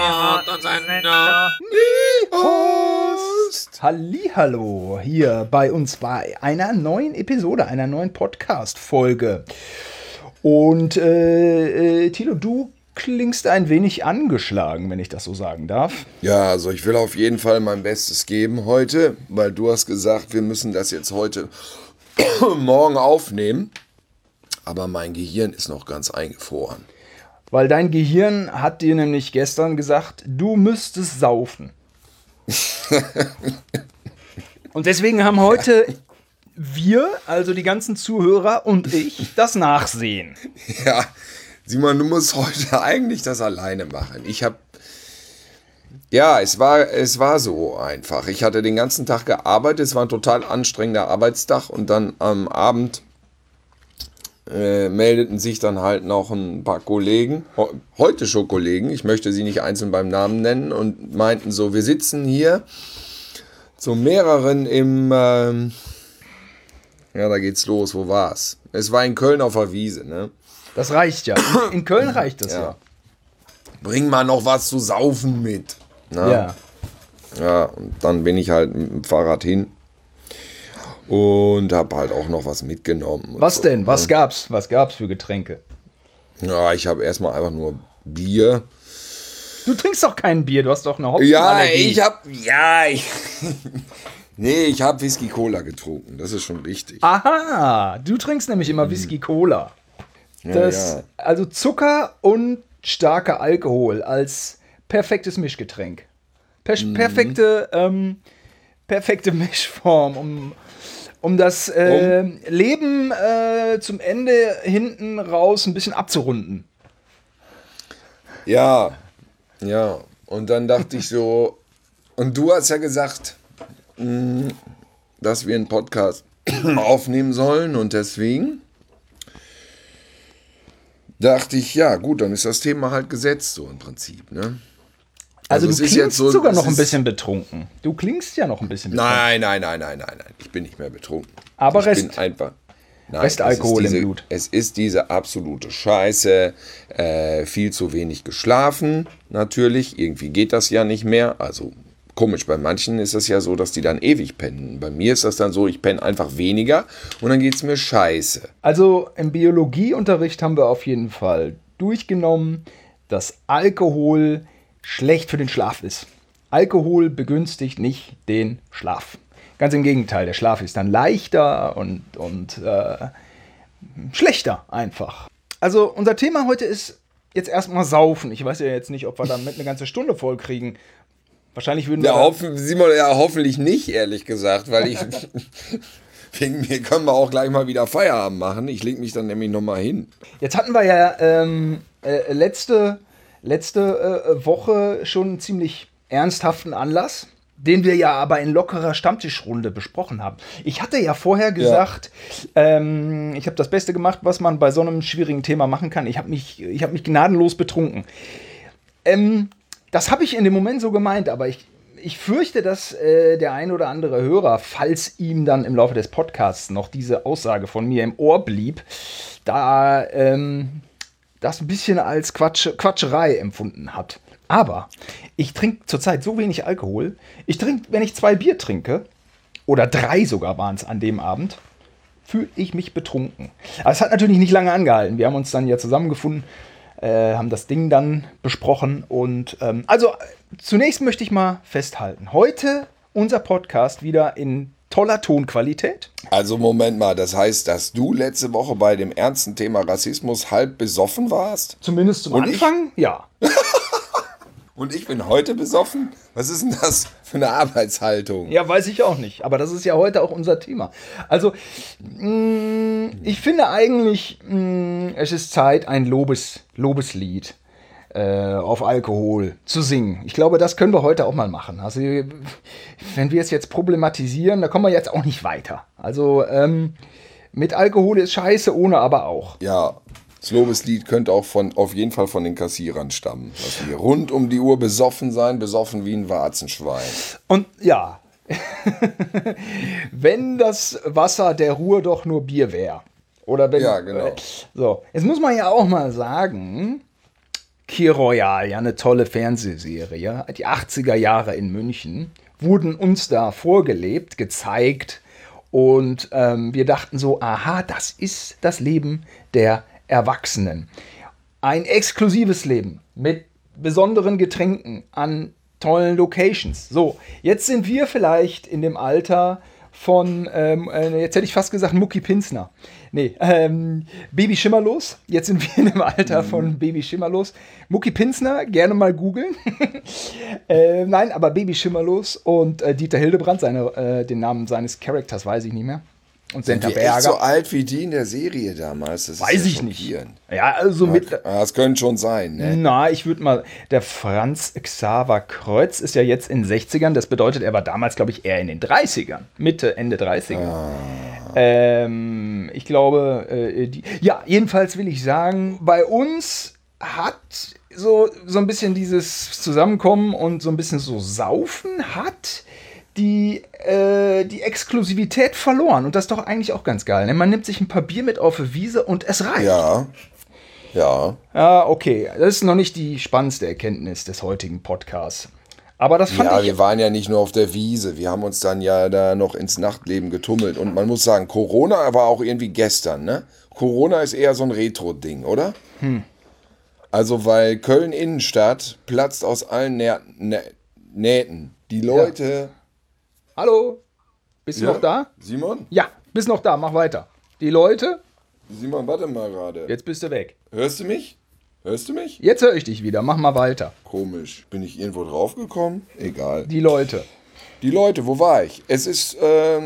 Radiosender. Host. Hallihallo, hier bei uns bei einer neuen Episode, einer neuen Podcast-Folge. Und Thilo, du klingst ein wenig angeschlagen, wenn ich das so sagen darf. Ja, also ich will auf jeden Fall mein Bestes geben heute, weil du hast gesagt, wir müssen das jetzt heute morgen aufnehmen. Aber mein Gehirn ist noch ganz eingefroren. Weil dein Gehirn hat dir nämlich gestern gesagt, du müsstest saufen. Und deswegen haben heute wir, also die ganzen Zuhörer und ich, das Nachsehen. Ja, Simon, du musst heute eigentlich das alleine machen. Es war so einfach. Ich hatte den ganzen Tag gearbeitet, es war ein total anstrengender Arbeitstag und dann am Abend meldeten sich dann halt noch ein paar Kollegen, heute schon Kollegen, ich möchte sie nicht einzeln beim Namen nennen, und meinten so, wir sitzen hier zu mehreren da geht's los, wo war's? Es war in Köln auf der Wiese, ne? Das reicht ja. In Köln reicht das ja. Bring mal noch was zu saufen mit. Ne? Ja. Ja, und dann bin ich halt mit dem Fahrrad hin. Und habe halt auch noch was mitgenommen. Was so, denn? Ne? Was gab's für Getränke? Ja, ich habe erstmal einfach nur Bier. Du trinkst doch kein Bier, du hast doch eine Hopfenallergie. Ich habe Whisky Cola getrunken, das ist schon richtig. Aha, du trinkst nämlich immer Whisky Cola. Ja. Also Zucker und starker Alkohol als perfektes Mischgetränk. Perfekte Mischform, um das Leben zum Ende hinten raus ein bisschen abzurunden. Ja. Und dann dachte ich so, und du hast ja gesagt, dass wir einen Podcast aufnehmen sollen, und deswegen dachte ich, ja gut, dann ist das Thema halt gesetzt, so im Prinzip, ne? Also du es ist klingst jetzt so, sogar noch ein bisschen betrunken. Du klingst ja noch ein bisschen betrunken. Nein, ich bin nicht mehr betrunken. Aber Restalkohol im Blut. Es ist diese absolute Scheiße, viel zu wenig geschlafen, natürlich, irgendwie geht das ja nicht mehr, also komisch, bei manchen ist es ja so, dass die dann ewig pennen. Bei mir ist das dann so, ich penne einfach weniger und dann geht es mir scheiße. Also im Biologieunterricht haben wir auf jeden Fall durchgenommen, dass Alkohol schlecht für den Schlaf ist. Alkohol begünstigt nicht den Schlaf. Ganz im Gegenteil, der Schlaf ist dann leichter und schlechter einfach. Also unser Thema heute ist jetzt erstmal Saufen. Ich weiß ja jetzt nicht, ob wir damit eine ganze Stunde voll kriegen. Wahrscheinlich würden wir... Simon, hoffentlich nicht, ehrlich gesagt, weil wegen mir können wir auch gleich mal wieder Feierabend machen. Ich lege mich dann nämlich nochmal hin. Jetzt hatten wir ja letzte Woche schon einen ziemlich ernsthaften Anlass, den wir ja aber in lockerer Stammtischrunde besprochen haben. Ich hatte ja vorher gesagt, ich habe das Beste gemacht, was man bei so einem schwierigen Thema machen kann. Ich habe mich gnadenlos betrunken. Das habe ich in dem Moment so gemeint, aber ich fürchte, dass der ein oder andere Hörer, falls ihm dann im Laufe des Podcasts noch diese Aussage von mir im Ohr blieb, da das ein bisschen als Quatscherei empfunden hat. Aber ich trinke zurzeit so wenig Alkohol. Ich trinke, wenn ich 2 Bier trinke, oder 3 sogar waren es an dem Abend, fühle ich mich betrunken. Aber es hat natürlich nicht lange angehalten. Wir haben uns dann ja zusammengefunden, haben das Ding dann besprochen. Und also zunächst möchte ich mal festhalten. Heute unser Podcast wieder in toller Tonqualität. Also Moment mal, das heißt, dass du letzte Woche bei dem ernsten Thema Rassismus halb besoffen warst? Zumindest zum Anfang, ja. Und ich bin heute besoffen? Was ist denn das für eine Arbeitshaltung? Ja, weiß ich auch nicht. Aber das ist ja heute auch unser Thema. Also, ich finde eigentlich, es ist Zeit, ein Lobeslied auf Alkohol zu singen. Ich glaube, das können wir heute auch mal machen. Also, wenn wir es jetzt problematisieren, da kommen wir jetzt auch nicht weiter. Also, mit Alkohol ist scheiße, ohne aber auch. Ja, das Lobeslied könnte auch auf jeden Fall von den Kassierern stammen. Dass wir rund um die Uhr besoffen sein, besoffen wie ein Warzenschwein. Und ja, wenn das Wasser der Ruhr doch nur Bier wäre. Oder wenn, ja, genau. So, jetzt muss man ja auch mal sagen, Kir Royal, ja, eine tolle Fernsehserie. Die 80er Jahre in München wurden uns da vorgelebt, gezeigt. Und wir dachten so, aha, das ist das Leben der Erwachsenen. Ein exklusives Leben mit besonderen Getränken an tollen Locations. So, jetzt sind wir vielleicht in dem Alter von, jetzt hätte ich fast gesagt Mucki Pinsner. Nee, Baby Schimmerlos. Jetzt sind wir in dem Alter von Baby Schimmerlos. Mucki Pinsner, gerne mal googeln. Nein, aber Baby Schimmerlos und Dieter Hildebrand, den Namen seines Charakters weiß ich nicht mehr. Und Senta Berger. Echt so alt wie die in der Serie damals? Das weiß ich nicht. Ja, also das könnte schon sein, ne? Na, ich würde mal, der Franz Xaver Kreuz ist ja jetzt in den 60ern, das bedeutet, er war damals, glaube ich, eher in den 30ern, Mitte, Ende 30er. Ich glaube, ja, jedenfalls will ich sagen, bei uns hat so ein bisschen dieses Zusammenkommen und so ein bisschen so Saufen hat die Exklusivität verloren. Und das ist doch eigentlich auch ganz geil. Ne? Man nimmt sich ein paar Bier mit auf die Wiese und es reicht. Ja. Ja, okay. Das ist noch nicht die spannendste Erkenntnis des heutigen Podcasts. Aber das fand ich... Ja, wir waren ja nicht nur auf der Wiese. Wir haben uns dann ja da noch ins Nachtleben getummelt. Und man muss sagen, Corona war auch irgendwie gestern, ne? Corona ist eher so ein Retro-Ding, oder? Also, weil Köln-Innenstadt platzt aus allen Nähten. Die Leute... Ja. Hallo? Bist du noch da? Simon? Ja, bist noch da. Mach weiter. Die Leute... Simon, warte mal gerade. Jetzt bist du weg. Hörst du mich? Jetzt höre ich dich wieder. Mach mal weiter. Komisch. Bin ich irgendwo draufgekommen? Egal. Die Leute, wo war ich? Es ist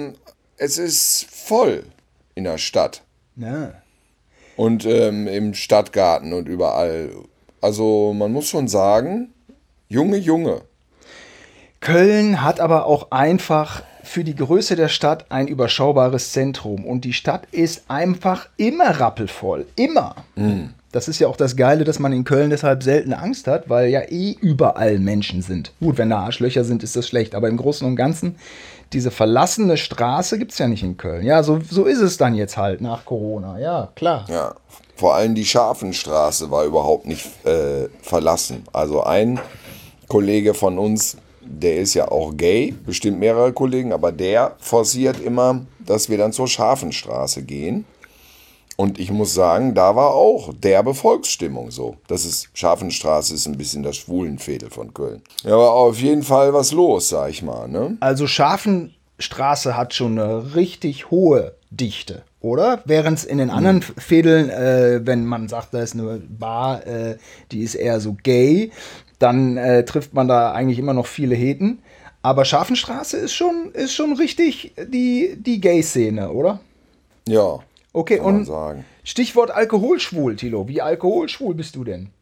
voll in der Stadt. Ja. Und im Stadtgarten und überall. Also man muss schon sagen, Junge. Köln hat aber auch einfach für die Größe der Stadt ein überschaubares Zentrum. Und die Stadt ist einfach immer rappelvoll. Immer. Das ist ja auch das Geile, dass man in Köln deshalb selten Angst hat, weil ja überall Menschen sind. Gut, wenn da Arschlöcher sind, ist das schlecht. Aber im Großen und Ganzen, diese verlassene Straße gibt es ja nicht in Köln. Ja, so ist es dann jetzt halt nach Corona. Ja, klar. Ja, vor allem die Scharfenstraße war überhaupt nicht verlassen. Also ein Kollege von uns, der ist ja auch gay, bestimmt mehrere Kollegen, aber der forciert immer, dass wir dann zur Scharfenstraße gehen. Und ich muss sagen, da war auch derbe Volksstimmung so. Scharfenstraße ist ein bisschen das Schwulenviertel von Köln. Ja, aber auf jeden Fall was los, sag ich mal, ne? Also Scharfenstraße hat schon eine richtig hohe Dichte, oder? Während es in den anderen Vierteln, wenn man sagt, da ist eine Bar, die ist eher so gay, dann trifft man da eigentlich immer noch viele Heten. Aber Scharfenstraße ist schon richtig die Gay-Szene, oder? Ja. Okay, kann man und sagen. Stichwort alkoholschwul, Thilo. Wie alkoholschwul bist du denn?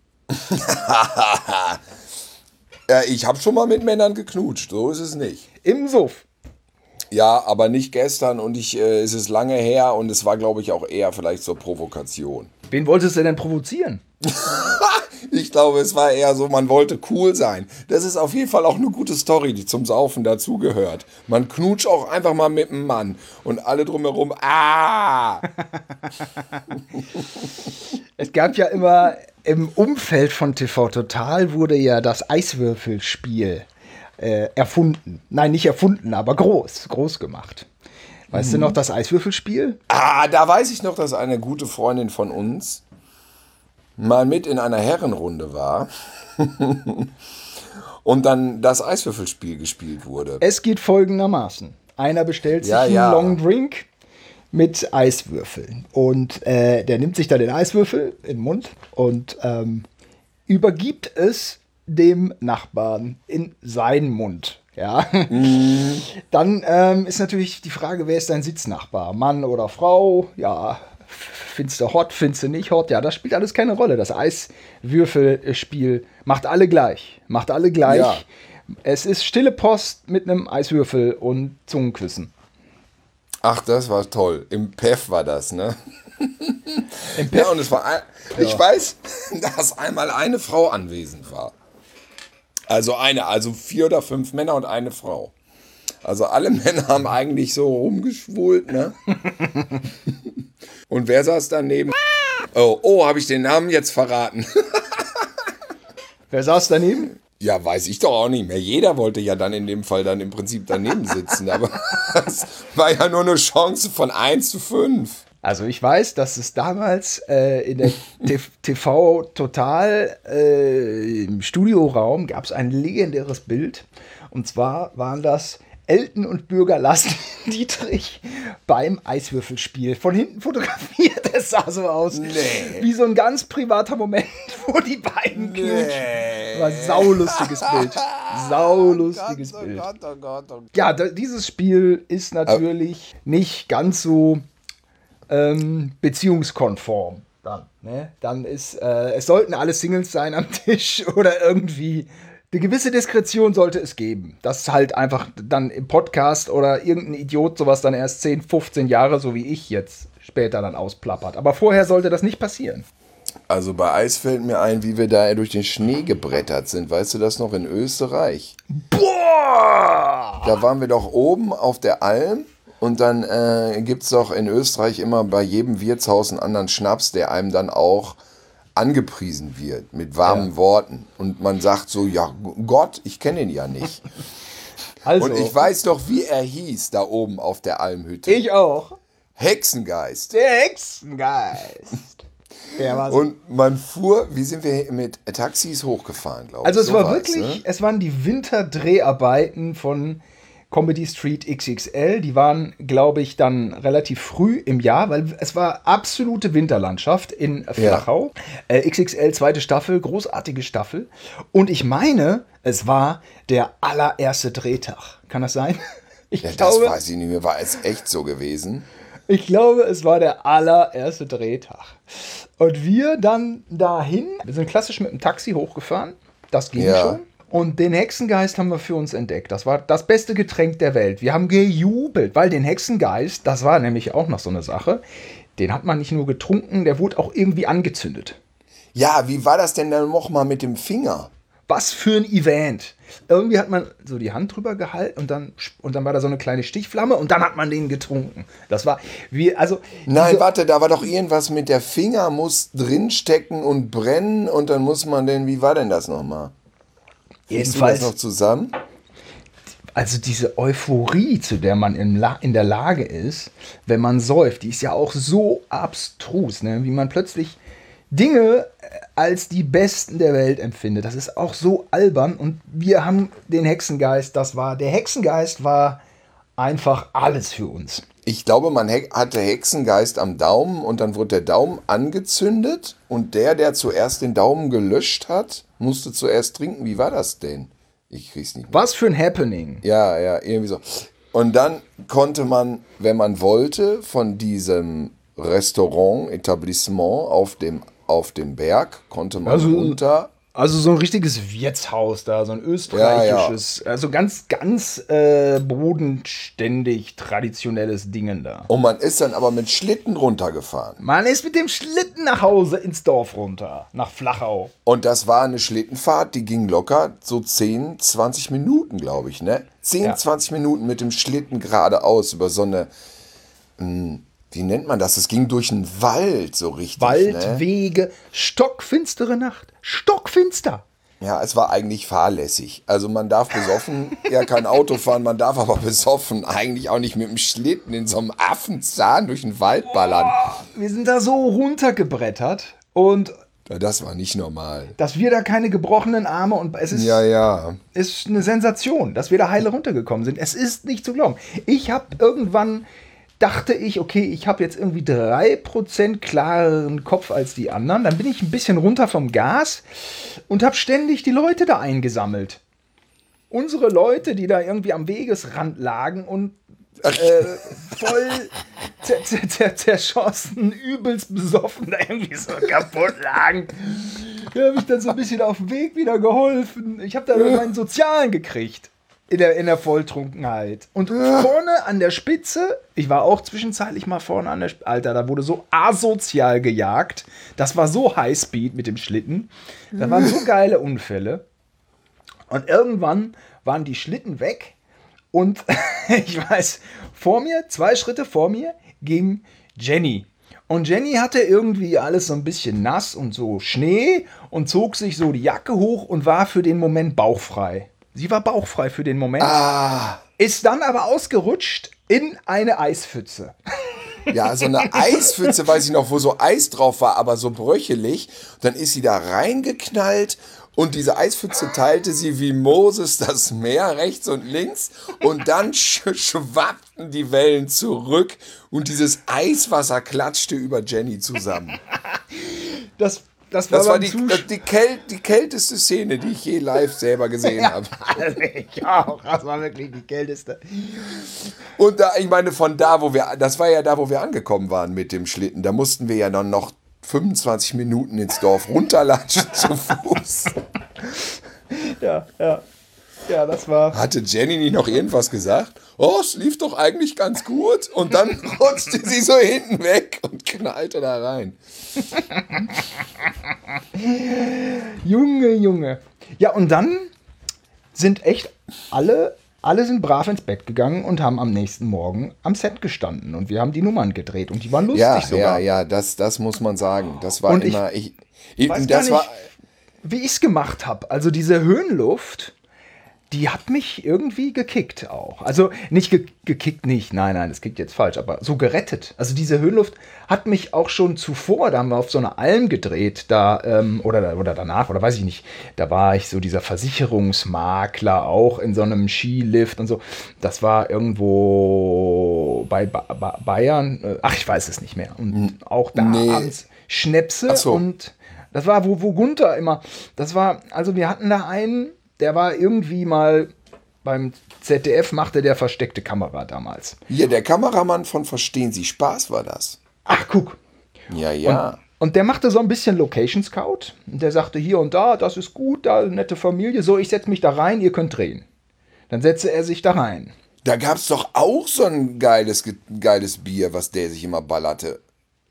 Ja, ich habe schon mal mit Männern geknutscht, so ist es nicht. Im Suff. Ja, aber nicht gestern und es ist lange her und es war, glaube ich, auch eher vielleicht zur Provokation. Wen wolltest du denn provozieren? Ich glaube, es war eher so, man wollte cool sein. Das ist auf jeden Fall auch eine gute Story, die zum Saufen dazugehört. Man knutscht auch einfach mal mit einem Mann und alle drumherum, Es gab ja immer im Umfeld von TV Total wurde ja das Eiswürfelspiel erfunden. Nein, nicht erfunden, aber groß gemacht. Weißt du noch das Eiswürfelspiel? Da weiß ich noch, dass eine gute Freundin von uns mal mit in einer Herrenrunde war und dann das Eiswürfelspiel gespielt wurde. Es geht folgendermaßen. Einer bestellt sich einen Long Drink mit Eiswürfeln und der nimmt sich dann den Eiswürfel in den Mund und übergibt es dem Nachbarn in seinen Mund. Ja. Dann ist natürlich die Frage, wer ist dein Sitznachbar? Mann oder Frau? Ja, findest du hot, findest du nicht hot? Ja, das spielt alles keine Rolle. Das Eiswürfelspiel macht alle gleich. Ja. Es ist stille Post mit einem Eiswürfel und Zungenküssen. Ach, das war toll. Im PEF war das, ne? Im PEF? Ja, und es war, ich weiß, dass einmal eine Frau anwesend war. Also 4 oder 5 Männer und eine Frau. Also alle Männer haben eigentlich so rumgeschwult, ne? Und wer saß daneben? Oh, habe ich den Namen jetzt verraten? Wer saß daneben? Ja, weiß ich doch auch nicht mehr. Jeder wollte ja dann in dem Fall dann im Prinzip daneben sitzen. Aber das war ja nur eine Chance von 1:5. Also ich weiß, dass es damals in der TV Total im Studioraum gab es ein legendäres Bild. Und zwar waren das Elton und Bürger Lassen Dietrich beim Eiswürfelspiel. Von hinten fotografiert, es sah so aus. Wie so ein ganz privater Moment, wo die beiden knutschen. War saulustiges Bild. Saulustiges Bild. Oh Gott. Ja, dieses Spiel ist natürlich nicht ganz so beziehungskonform. Dann ist, es sollten alle Singles sein am Tisch oder irgendwie. Eine gewisse Diskretion sollte es geben. Das halt einfach dann im Podcast oder irgendein Idiot sowas dann erst 10, 15 Jahre, so wie ich jetzt, später dann ausplappert. Aber vorher sollte das nicht passieren. Also bei Eis fällt mir ein, wie wir da durch den Schnee gebrettert sind. Weißt du das noch in Österreich? Boah! Da waren wir doch oben auf der Alm. Und dann gibt es doch in Österreich immer bei jedem Wirtshaus einen anderen Schnaps, der einem dann auch angepriesen wird mit warmen Worten. Und man sagt so, ja Gott, ich kenne ihn ja nicht. Also, und ich weiß doch, wie er hieß da oben auf der Almhütte. Ich auch. Hexengeist. Der Hexengeist. Der war so. Und man fuhr, wie sind wir mit Taxis hochgefahren, glaube ich. Also es so war war's, wirklich, ne? es waren die Winterdreharbeiten von Comedy Street XXL. Die waren, glaube ich, dann relativ früh im Jahr, weil es war absolute Winterlandschaft in Flachau. XXL, zweite Staffel, großartige Staffel. Und ich meine, es war der allererste Drehtag. Kann das sein? Ja, das weiß ich nicht mehr. War es echt so gewesen? Ich glaube, es war der allererste Drehtag. Und wir dann dahin, wir sind klassisch mit dem Taxi hochgefahren. Das ging schon. Und den Hexengeist haben wir für uns entdeckt. Das war das beste Getränk der Welt. Wir haben gejubelt, weil den Hexengeist, das war nämlich auch noch so eine Sache, den hat man nicht nur getrunken, der wurde auch irgendwie angezündet. Ja, wie war das denn dann nochmal mit dem Finger? Was für ein Event. Irgendwie hat man so die Hand drüber gehalten und dann war da so eine kleine Stichflamme und dann hat man den getrunken. Das war wie, also... Nein, warte, da war doch irgendwas mit der Finger, muss drinstecken und brennen und dann muss man denn, wie war denn das nochmal? Jedenfalls noch zusammen? Also diese Euphorie, zu der man in der Lage ist, wenn man säuft, die ist ja auch so abstrus, ne? Wie man plötzlich Dinge als die besten der Welt empfindet. Das ist auch so albern und wir haben den Hexengeist, der Hexengeist war einfach alles für uns. Ich glaube, man hatte Hexengeist am Daumen und dann wurde der Daumen angezündet und der zuerst den Daumen gelöscht hat, musste zuerst trinken. Wie war das denn? Ich krieg's nicht mehr. Was für ein Happening. Ja, irgendwie so. Und dann konnte man, wenn man wollte, von diesem Restaurant, Etablissement auf dem Berg, konnte man runter. Also so ein richtiges Wirtshaus da, so ein österreichisches, also ganz bodenständig traditionelles Dingen da. Und man ist dann aber mit Schlitten runtergefahren. Man ist mit dem Schlitten nach Hause ins Dorf runter, nach Flachau. Und das war eine Schlittenfahrt, die ging locker so 10, 20 Minuten, glaube ich, ne? 10, 20 Minuten mit dem Schlitten geradeaus über so eine, wie nennt man das? Es ging durch einen Wald so richtig. Waldwege, ne? Stockfinstere Nacht, stockfinster. Ja, es war eigentlich fahrlässig. Also man darf besoffen ja kein Auto fahren, man darf aber besoffen eigentlich auch nicht mit dem Schlitten in so einem Affenzahn durch den Wald ballern. Wir sind da so runtergebrettert und... Ja, das war nicht normal. Dass wir da keine gebrochenen Arme und es ist, ist eine Sensation, dass wir da heile runtergekommen sind. Es ist nicht zu glauben. Dachte ich, okay, ich habe jetzt irgendwie 3% klareren Kopf als die anderen. Dann bin ich ein bisschen runter vom Gas und habe ständig die Leute da eingesammelt. Unsere Leute, die da irgendwie am Wegesrand lagen und voll zerschossen, übelst besoffen, da irgendwie so kaputt lagen. Da habe ich dann so ein bisschen auf dem Weg wieder geholfen. Ich habe da meinen Sozialen gekriegt. In der Volltrunkenheit. Und vorne an der Spitze, ich war auch zwischenzeitlich mal vorne an der Spitze, Alter, da wurde so asozial gejagt. Das war so Highspeed mit dem Schlitten. Da waren so geile Unfälle. Und irgendwann waren die Schlitten weg. Und ich weiß, 2 Schritte vor mir ging Jenny. Und Jenny hatte irgendwie alles so ein bisschen nass und so Schnee und zog sich so die Jacke hoch und war für den Moment bauchfrei. Sie war bauchfrei für den Moment. Ist dann aber ausgerutscht in eine Eispfütze. Ja, so eine Eispfütze, weiß ich noch, wo so Eis drauf war, aber so bröchelig. Dann ist sie da reingeknallt und diese Eispfütze teilte sie wie Moses das Meer rechts und links und dann schwappten die Wellen zurück und dieses Eiswasser klatschte über Jenny zusammen. Das Das war die kälteste Szene, die ich je live selber gesehen habe. Ich auch. Das war wirklich die kälteste. Und da, ich meine, das war ja da, wo wir angekommen waren mit dem Schlitten. Da mussten wir ja dann noch 25 Minuten ins Dorf runterlatschen zu Fuß. Ja, das war... Hatte Jenny nicht noch irgendwas gesagt? Oh, es lief doch eigentlich ganz gut. Und dann rutschte sie so hinten weg und knallte da rein. Junge. Ja, und dann sind echt alle sind brav ins Bett gegangen und haben am nächsten Morgen am Set gestanden. Und wir haben die Nummern gedreht und die waren lustig sogar. Ja, das muss man sagen. Das war und immer... Ich weiß gar nicht, wie ich es gemacht habe. Also diese Höhenluft... Die hat mich irgendwie gekickt auch. Also nicht gekickt nicht, nein, das kickt jetzt falsch, aber so gerettet. Also diese Höhenluft hat mich auch schon zuvor, da haben wir auf so einer Alm gedreht, da oder danach, oder weiß ich nicht, da war ich so dieser Versicherungsmakler auch in so einem Skilift und so. Das war irgendwo bei Bayern, ach, ich weiß es nicht mehr. Und auch da abends Schnäpse und das war, wo Gunther immer, das war, also wir hatten da einen, der war irgendwie mal beim ZDF, machte der versteckte Kamera damals. Ja, der Kameramann von Verstehen Sie Spaß war das. Ach, guck. Ja. Und der machte so ein bisschen Location Scout. Und der sagte hier und da, das ist gut, da eine nette Familie. So, ich setze mich da rein, ihr könnt drehen. Dann setzte er sich da rein. Da gab es doch auch so ein geiles Bier, was der sich immer ballerte.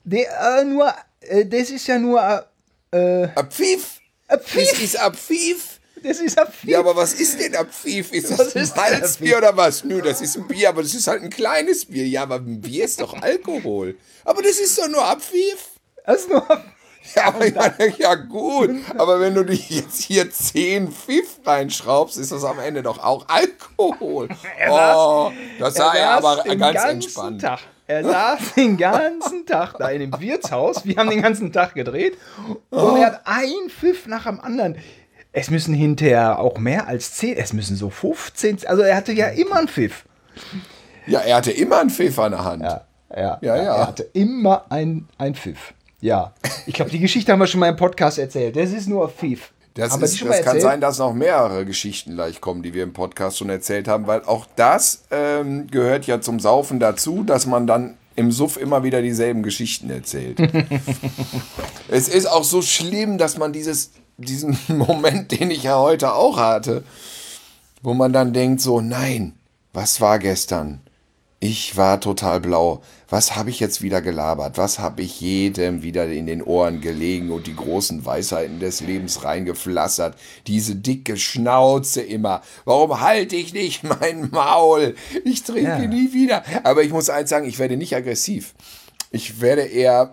Das ist ja nur... Apfief. Das ist Apfief. Das ist Apfief. Ja, aber was ist denn Apfief? Ist das ein Malzbier oder was? Nö, das ist ein Bier, aber das ist halt ein kleines Bier. Ja, aber ein Bier ist doch Alkohol. Aber das ist doch nur Apfief. Das ist nur... Ja, gut. Aber wenn du dich jetzt hier 10 Pfiff reinschraubst, ist das am Ende doch auch Alkohol. Das sah er aber ganz entspannt. Er saß den ganzen Tag da in dem Wirtshaus. Wir haben den ganzen Tag gedreht. Und er hat ein Pfiff nach dem anderen. Es müssen hinterher auch mehr als 10, es müssen so 15, also er hatte ja immer einen Pfiff. Ja, er hatte immer einen Pfiff an der Hand. Ja. Er hatte immer einen Pfiff. Ja, ich glaube, die Geschichte haben wir schon mal im Podcast erzählt. Das ist nur Pfiff. Das kann sein, dass noch mehrere Geschichten gleich kommen, die wir im Podcast schon erzählt haben, weil auch das gehört ja zum Saufen dazu, dass man dann im Suff immer wieder dieselben Geschichten erzählt. Es ist auch so schlimm, dass man diesen Moment, den ich ja heute auch hatte, wo man dann denkt so, nein, was war gestern? Ich war total blau. Was habe ich jetzt wieder gelabert? Was habe ich jedem wieder in den Ohren gelegen und die großen Weisheiten des Lebens reingeflassert? Diese dicke Schnauze immer. Warum halte ich nicht mein Maul? Ich trinke nie wieder. Aber ich muss eins sagen, ich werde nicht aggressiv. Ich werde eher...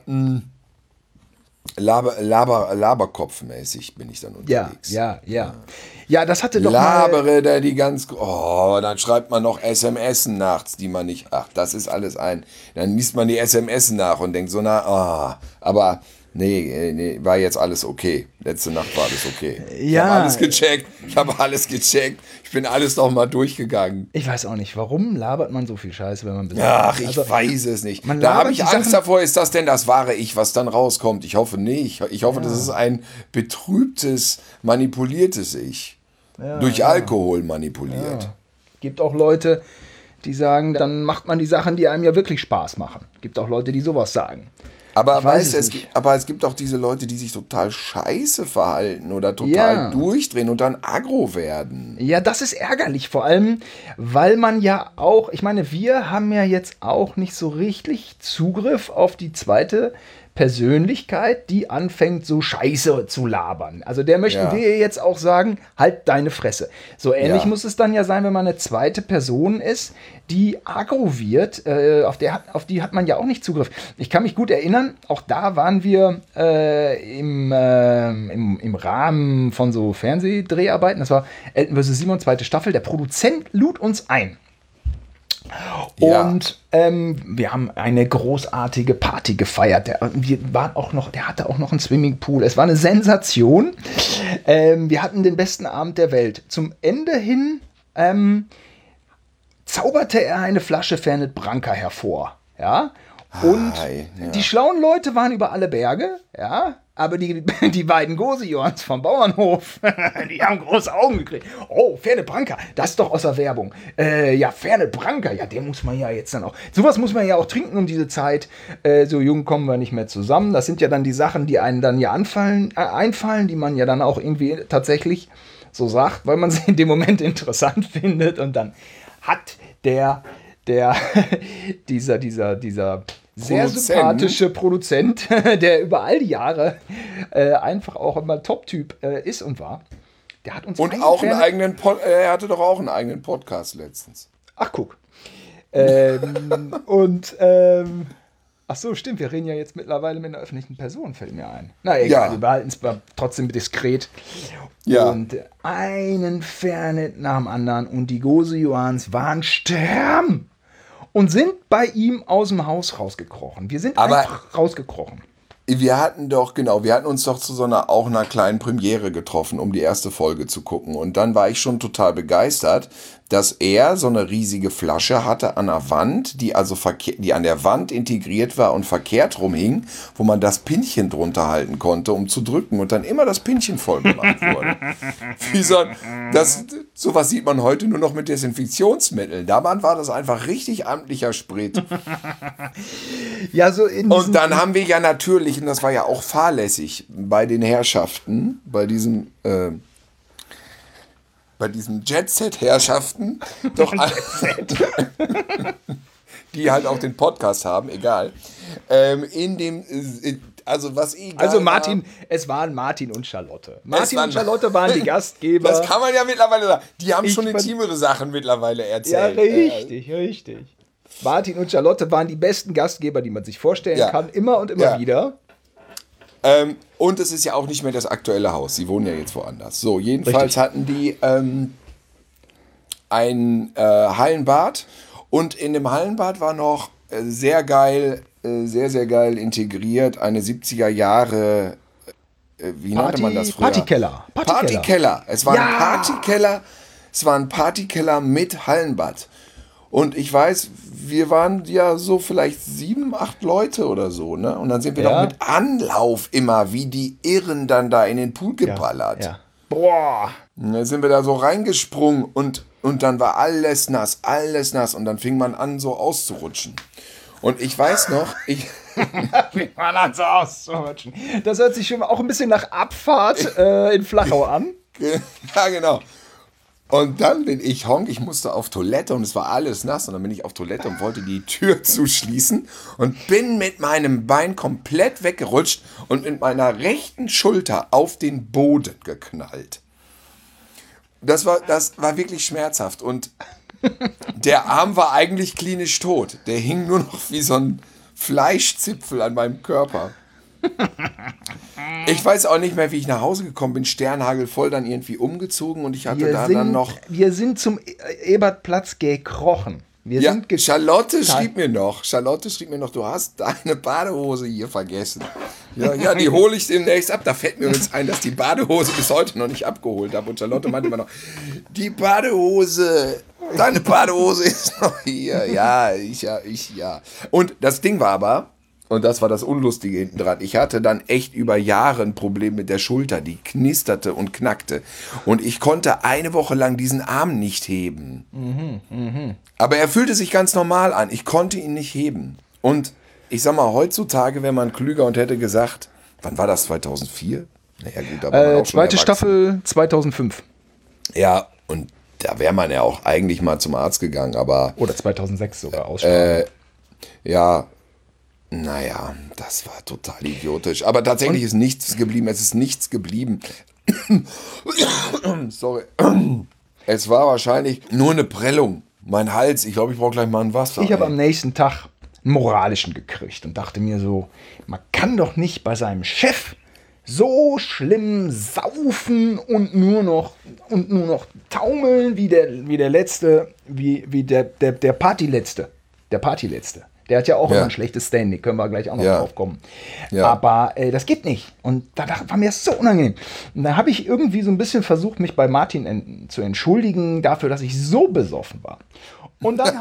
Laberkopfmäßig bin ich dann unterwegs. Ja, das hatte doch Labere da die ganz... Oh, dann schreibt man noch SMS nachts, die man nicht... Ach, das ist alles ein... Dann liest man die SMS nach und denkt so, aber... Nee, war jetzt alles okay. Letzte Nacht war alles okay. Ich habe alles gecheckt. Ich bin alles noch mal durchgegangen. Ich weiß auch nicht, warum labert man so viel Scheiße, wenn man besoffen ist. Ach, ich weiß es nicht. Da habe ich Angst davor, ist das denn das wahre Ich, was dann rauskommt? Ich hoffe nicht. Ich hoffe, das ist ein betrübtes, manipuliertes Ich. Durch Alkohol manipuliert. Ja. Gibt auch Leute, die sagen, dann macht man die Sachen, die einem ja wirklich Spaß machen. Gibt auch Leute, die sowas sagen. Aber es gibt auch diese Leute, die sich total scheiße verhalten oder total durchdrehen und dann aggro werden. Ja, das ist ärgerlich, vor allem, weil man ja auch, ich meine, wir haben ja jetzt auch nicht so richtig Zugriff auf die zweite Persönlichkeit, die anfängt, so Scheiße zu labern. Also der möchten wir jetzt auch sagen, halt deine Fresse. So ähnlich muss es dann ja sein, wenn man eine zweite Person ist, die aggro wird. Auf die hat man ja auch nicht Zugriff. Ich kann mich gut erinnern, auch da waren wir im Rahmen von so Fernsehdreharbeiten. Das war Elton vs. Simon, zweite Staffel. Der Produzent lud uns ein. Und wir haben eine großartige Party gefeiert. Der hatte auch noch einen Swimmingpool. Es war eine Sensation. Wir hatten den besten Abend der Welt. Zum Ende hin zauberte er eine Flasche Fernet Branca hervor. Ja. Und die schlauen Leute waren über alle Berge, ja, aber die beiden Gosejohns vom Bauernhof, die haben große Augen gekriegt. Oh, Fernet Branca, das ist doch aus der Werbung. Fernet Branca, ja, den muss man ja jetzt dann auch. Sowas muss man ja auch trinken um diese Zeit. So jung kommen wir nicht mehr zusammen. Das sind ja dann die Sachen, die einem dann ja einfallen, die man ja dann auch irgendwie tatsächlich so sagt, weil man sie in dem Moment interessant findet. Und dann hat dieser sehr sympathische Produzent, der über all die Jahre einfach auch immer Top-Typ ist und war. Der hat uns und auch er hatte doch auch einen eigenen Podcast letztens. Ach, guck. Ach so, stimmt, wir reden ja jetzt mittlerweile mit einer öffentlichen Person, fällt mir ein. Na egal, wir behalten es trotzdem diskret. Ja. Und einen Fernet nach dem anderen und die Gosejohns waren stramm. Und sind bei ihm aus dem Haus rausgekrochen. Wir sind einfach rausgekrochen. Wir hatten uns doch zu einer kleinen Premiere getroffen, um die erste Folge zu gucken. Und dann war ich schon total begeistert, dass er so eine riesige Flasche hatte an der Wand, die an der Wand integriert war und verkehrt rumhing, wo man das Pinchen drunter halten konnte, um zu drücken und dann immer das Pinchen voll gemacht wurde. Sowas sieht man heute nur noch mit Desinfektionsmitteln. Damals war das einfach richtig amtlicher Sprit. Ja, und dann haben wir ja natürlich, und das war ja auch fahrlässig bei den Herrschaften, bei diesen Jet-Set-Herrschaften, die halt auch den Podcast haben, egal. Es waren Martin und Charlotte. Martin und Charlotte waren die Gastgeber. Das kann man ja mittlerweile sagen. Die haben schon intimere Sachen mittlerweile erzählt. Ja, richtig. Martin und Charlotte waren die besten Gastgeber, die man sich vorstellen kann, immer und immer wieder. Und es ist ja auch nicht mehr das aktuelle Haus. Sie wohnen ja jetzt woanders. So, jedenfalls hatten die ein Hallenbad. Und in dem Hallenbad war noch sehr geil integriert eine 70er Jahre, wie nannte man das früher? Partykeller. Es war ein Partykeller mit Hallenbad. Und ich weiß, wir waren ja so vielleicht 7, 8 Leute oder so, ne? Und dann sind wir doch mit Anlauf immer wie die Irren dann da in den Pool geballert. Ja. Boah. Und dann sind wir da so reingesprungen und dann war alles nass. Und dann fing man an, so auszurutschen. Und ich weiß noch, fing man an, so auszurutschen. Das hört sich schon auch ein bisschen nach Abfahrt in Flachau an. Ja, genau. Und dann bin ich ich musste auf Toilette und es war alles nass. Und dann bin ich auf Toilette und wollte die Tür zuschließen und bin mit meinem Bein komplett weggerutscht und mit meiner rechten Schulter auf den Boden geknallt. Das war wirklich schmerzhaft und der Arm war eigentlich klinisch tot. Der hing nur noch wie so ein Fleischzipfel an meinem Körper. Ich weiß auch nicht mehr, wie ich nach Hause gekommen bin, sternhagelvoll dann irgendwie umgezogen und ich hatte dann noch... Wir sind zum Ebertplatz gekrochen. Charlotte schrieb mir noch, du hast deine Badehose hier vergessen. Ja, die hole ich demnächst ab. Da fällt mir übrigens ein, dass die Badehose bis heute noch nicht abgeholt habe. Und Charlotte meinte immer noch, deine Badehose ist noch hier. Ja. Und das Ding war aber, und das war das Unlustige hinten dran, ich hatte dann echt über Jahre ein Problem mit der Schulter, die knisterte und knackte. Und ich konnte eine Woche lang diesen Arm nicht heben. Aber er fühlte sich ganz normal an. Ich konnte ihn nicht heben. Und ich sag mal, heutzutage wäre man klüger und hätte gesagt, wann war das, 2004? Naja gut, da war man auch schon zweite Staffel 2005. Ja, und da wäre man ja auch eigentlich mal zum Arzt gegangen, aber... Oder 2006 sogar, ausschlagen. Naja, das war total idiotisch. Aber tatsächlich ist nichts geblieben. Es ist nichts geblieben. Sorry. Es war wahrscheinlich nur eine Prellung. Mein Hals, ich glaube, ich brauche gleich mal ein Wasser. Ich habe am nächsten Tag einen moralischen gekriegt und dachte mir so, man kann doch nicht bei seinem Chef so schlimm saufen und nur noch taumeln wie der letzte, wie der Partyletzte. Der Partyletzte. Der hat ja auch immer ein schlechtes Standing, können wir gleich auch noch drauf kommen. Ja. Aber das geht nicht. Und da war mir das so unangenehm. Und dann habe ich irgendwie so ein bisschen versucht, mich bei Martin zu entschuldigen dafür, dass ich so besoffen war. Und dann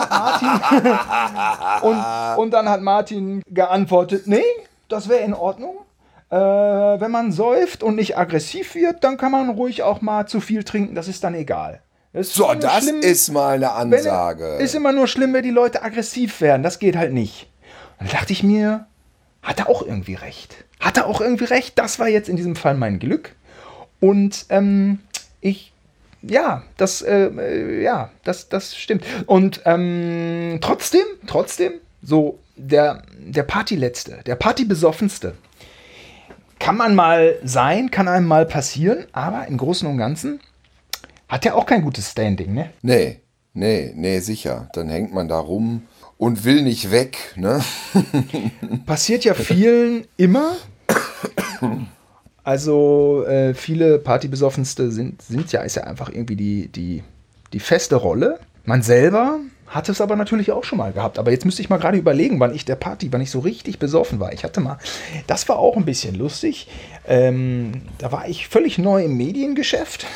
hat Martin geantwortet, nee, das wäre in Ordnung. Wenn man säuft und nicht aggressiv wird, dann kann man ruhig auch mal zu viel trinken, das ist dann egal. Das ist mal eine Ansage. Ist immer nur schlimm, wenn die Leute aggressiv werden. Das geht halt nicht. Und dann dachte ich mir, hat er auch irgendwie recht. Das war jetzt in diesem Fall mein Glück. Und das stimmt. Und trotzdem, so der Partyletzte, der Partybesoffenste, kann man mal sein, kann einem mal passieren, aber im Großen und Ganzen hat er auch kein gutes Standing, ne? Nee, sicher. Dann hängt man da rum und will nicht weg, ne? Passiert ja vielen immer. Also viele Partybesoffenste ist ja einfach irgendwie die feste Rolle. Man selber hat es aber natürlich auch schon mal gehabt. Aber jetzt müsste ich mal gerade überlegen, wann ich so richtig besoffen war. Das war auch ein bisschen lustig. Da war ich völlig neu im Mediengeschäft.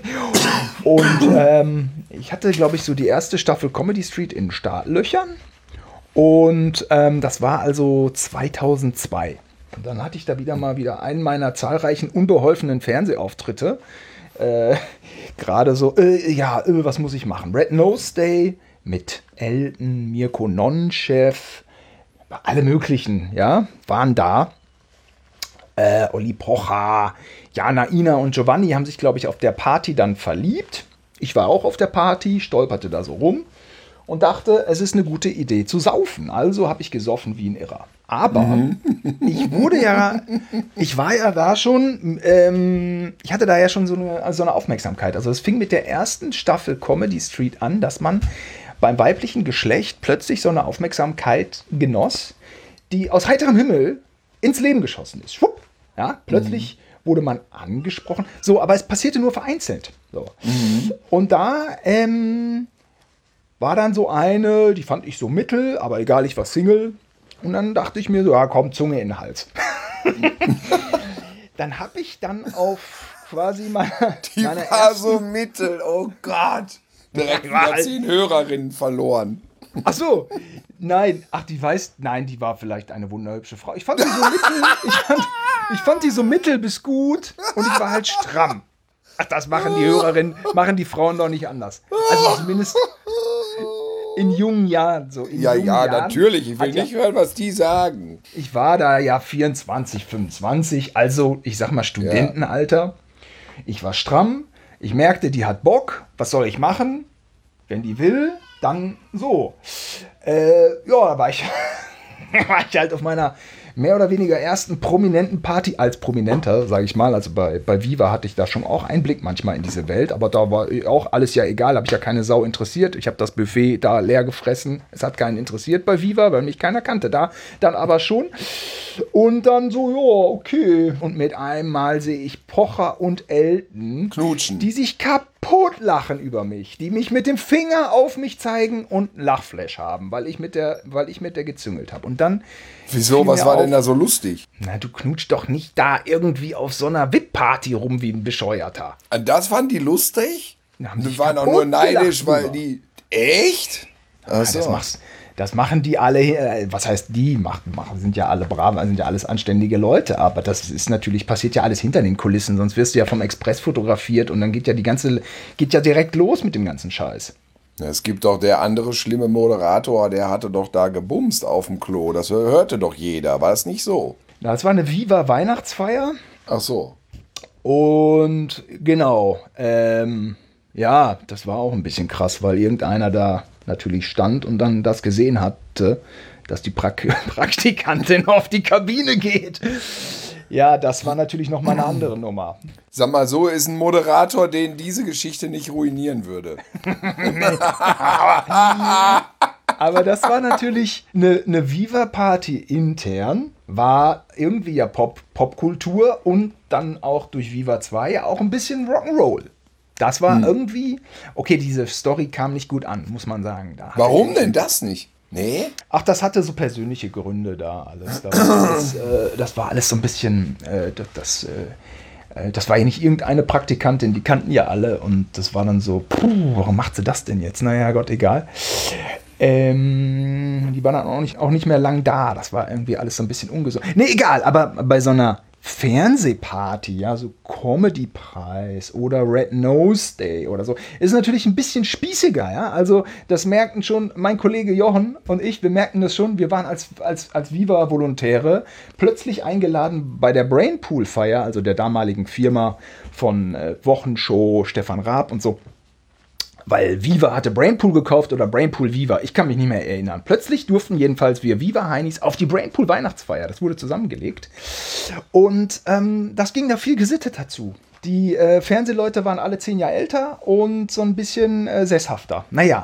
Und ich hatte, glaube ich, so die erste Staffel Comedy Street in Startlöchern. Und das war also 2002. Und dann hatte ich da wieder einen meiner zahlreichen unbeholfenen Fernsehauftritte. Gerade so, was muss ich machen? Red Nose Day mit Elton, Mirko Nonchef, alle möglichen, ja, waren da. Olli Pocher, Jana, Ina und Giovanni haben sich, glaube ich, auf der Party dann verliebt. Ich war auch auf der Party, stolperte da so rum und dachte, es ist eine gute Idee zu saufen. Also habe ich gesoffen wie ein Irrer. Aber ich hatte da ja schon so eine Aufmerksamkeit. Also es fing mit der ersten Staffel Comedy Street an, dass man beim weiblichen Geschlecht plötzlich so eine Aufmerksamkeit genoss, die aus heiterem Himmel ins Leben geschossen ist. Schwupp, ja, plötzlich wurde man angesprochen. So, aber es passierte nur vereinzelt. So. Und da war dann so eine, die fand ich so mittel, aber egal, ich war Single. Und dann dachte ich mir so, ja komm, Zunge in den Hals. Dann habe ich dann auf quasi Die war so mittel, oh Gott. Direkt wieder 10 Hörerinnen verloren. Ach so, nein, die war vielleicht eine wunderhübsche Frau. Ich fand die so mittel bis gut und ich war halt stramm. Ach, das machen die Hörerinnen, machen die Frauen doch nicht anders. Also zumindest in jungen Jahren. Natürlich. Ich will nicht hören, was die sagen. Ich war da ja 24, 25, also ich sag mal Studentenalter. Ich war stramm. Ich merkte, die hat Bock. Was soll ich machen? Wenn die will, dann so. Da war ich halt auf meiner mehr oder weniger ersten prominenten Party als Prominenter, sage ich mal. Also bei Viva hatte ich da schon auch Einblick manchmal in diese Welt, aber da war auch alles ja egal, habe ich ja keine Sau interessiert. Ich habe das Buffet da leer gefressen. Es hat keinen interessiert bei Viva, weil mich keiner kannte. Da dann aber schon. Und dann so, ja, okay. Und mit einem Mal sehe ich Pocher und Elton knutschen, die sich kaputt lachen über mich, die mich mit dem Finger auf mich zeigen und ein Lachflash haben, weil ich mit der gezüngelt habe. Und dann wieso, was war denn da so lustig? Na, du knutschst doch nicht da irgendwie auf so einer VIP-Party rum wie ein Bescheuerter. Und das fanden die lustig? Die waren auch nur neidisch, weil die... Echt? Achso. Das machen die alle, was heißt die machen, sind ja alle brav, sind ja alles anständige Leute, aber das ist natürlich, passiert ja alles hinter den Kulissen, sonst wirst du ja vom Express fotografiert und dann geht ja direkt los mit dem ganzen Scheiß. Es gibt doch der andere schlimme Moderator, der hatte doch da gebumst auf dem Klo, das hörte doch jeder, war es nicht so? Das war eine Viva-Weihnachtsfeier. Ach so. Und genau, das war auch ein bisschen krass, weil irgendeiner da natürlich stand und dann das gesehen hatte, dass die Praktikantin auf die Kabine geht. Ja, das war natürlich nochmal eine andere Nummer. Sag mal, so ist ein Moderator, den diese Geschichte nicht ruinieren würde. Aber das war natürlich eine Viva-Party intern, war irgendwie ja Popkultur und dann auch durch Viva 2 ja auch ein bisschen Rock'n'Roll. Das war irgendwie, okay, diese Story kam nicht gut an, muss man sagen. Warum denn das nicht? Nee? Ach, das hatte so persönliche Gründe da alles. Das war alles so ein bisschen, das war ja nicht irgendeine Praktikantin, die kannten ja alle. Und das war dann so, warum macht sie das denn jetzt? Naja, Gott, egal. Die waren dann auch nicht mehr lang da. Das war irgendwie alles so ein bisschen ungesund. Nee, egal, aber bei so einer Fernsehparty, ja, so Comedy-Preis oder Red Nose Day oder so, ist natürlich ein bisschen spießiger, ja. Also, das merkten schon mein Kollege Jochen und ich, wir merkten das schon, wir waren als Viva-Volontäre plötzlich eingeladen bei der Brainpool-Feier, also der damaligen Firma von Wochenshow, Stefan Raab und so. Weil Viva hatte Brainpool gekauft oder Brainpool Viva. Ich kann mich nicht mehr erinnern. Plötzlich durften jedenfalls wir Viva-Heinis auf die Brainpool Weihnachtsfeier. Das wurde zusammengelegt. Und das ging da viel gesitteter zu. Die Fernsehleute waren alle 10 Jahre älter und so ein bisschen sesshafter. Naja,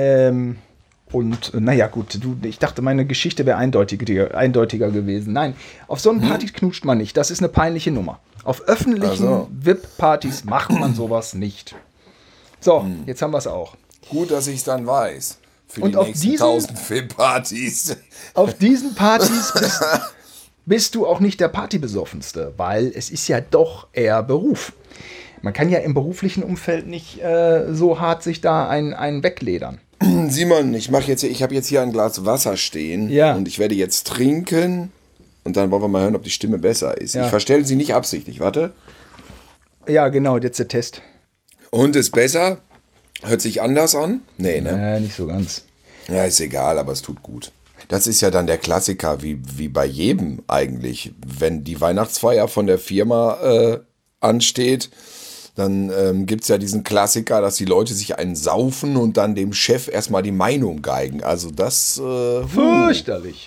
gut, ich dachte, meine Geschichte wäre eindeutiger gewesen. Nein, auf so einen Partys knutscht man nicht. Das ist eine peinliche Nummer. Auf öffentlichen VIP-Partys macht man sowas nicht. So, jetzt haben wir es auch. Gut, dass ich es dann weiß. Für und die nächsten 1000 Filmpartys. Auf diesen Partys bist du auch nicht der Partybesoffenste, weil es ist ja doch eher Beruf. Man kann ja im beruflichen Umfeld nicht so hart sich da einen wegledern. Simon, ich habe jetzt hier ein Glas Wasser stehen und ich werde jetzt trinken und dann wollen wir mal hören, ob die Stimme besser ist. Ja. Ich verstelle sie nicht absichtlich, warte. Ja, genau, jetzt der Test. Und ist besser? Hört sich anders an? Nee, ne? Nicht so ganz. Ja, ist egal, aber es tut gut. Das ist ja dann der Klassiker, wie bei jedem eigentlich. Wenn die Weihnachtsfeier von der Firma ansteht, dann gibt es ja diesen Klassiker, dass die Leute sich einen saufen und dann dem Chef erstmal die Meinung geigen. Also das... fürchterlich.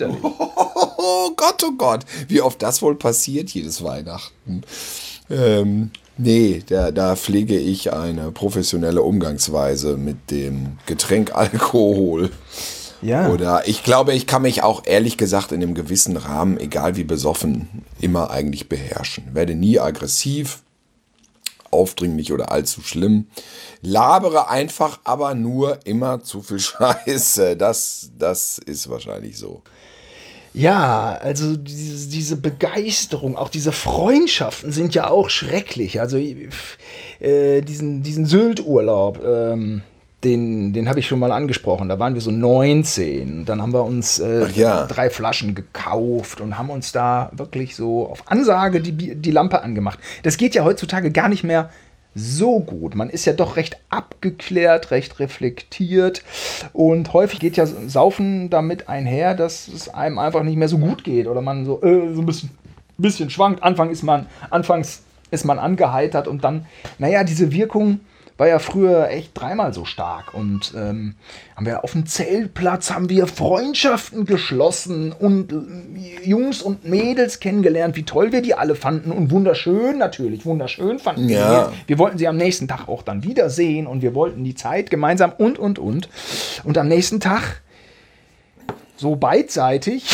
Oh Gott. Wie oft das wohl passiert jedes Weihnachten. Nee, da pflege ich eine professionelle Umgangsweise mit dem Getränk Alkohol. Ja. Oder ich glaube, ich kann mich auch ehrlich gesagt in einem gewissen Rahmen, egal wie besoffen, immer eigentlich beherrschen. Werde nie aggressiv, aufdringlich oder allzu schlimm. Labere einfach aber nur immer zu viel Scheiße. Das ist wahrscheinlich so. Ja, also diese Begeisterung, auch diese Freundschaften sind ja auch schrecklich. Also diesen Sylt-Urlaub, den habe ich schon mal angesprochen. Da waren wir so 19. Dann haben wir uns 3 Flaschen gekauft und haben uns da wirklich so auf Ansage die Lampe angemacht. Das geht ja heutzutage gar nicht mehr so gut. Man ist ja doch recht abgeklärt, recht reflektiert und häufig geht ja Saufen damit einher, dass es einem einfach nicht mehr so gut geht oder man so ein bisschen schwankt. Anfangs ist man angeheitert und dann, diese Wirkung war ja früher echt 3-mal so stark und haben wir auf dem Zeltplatz Freundschaften geschlossen und Jungs und Mädels kennengelernt, wie toll wir die alle fanden und wunderschön fanden wir. Wir wollten sie am nächsten Tag auch dann wiedersehen und wir wollten die Zeit gemeinsam und. Und am nächsten Tag, so beidseitig,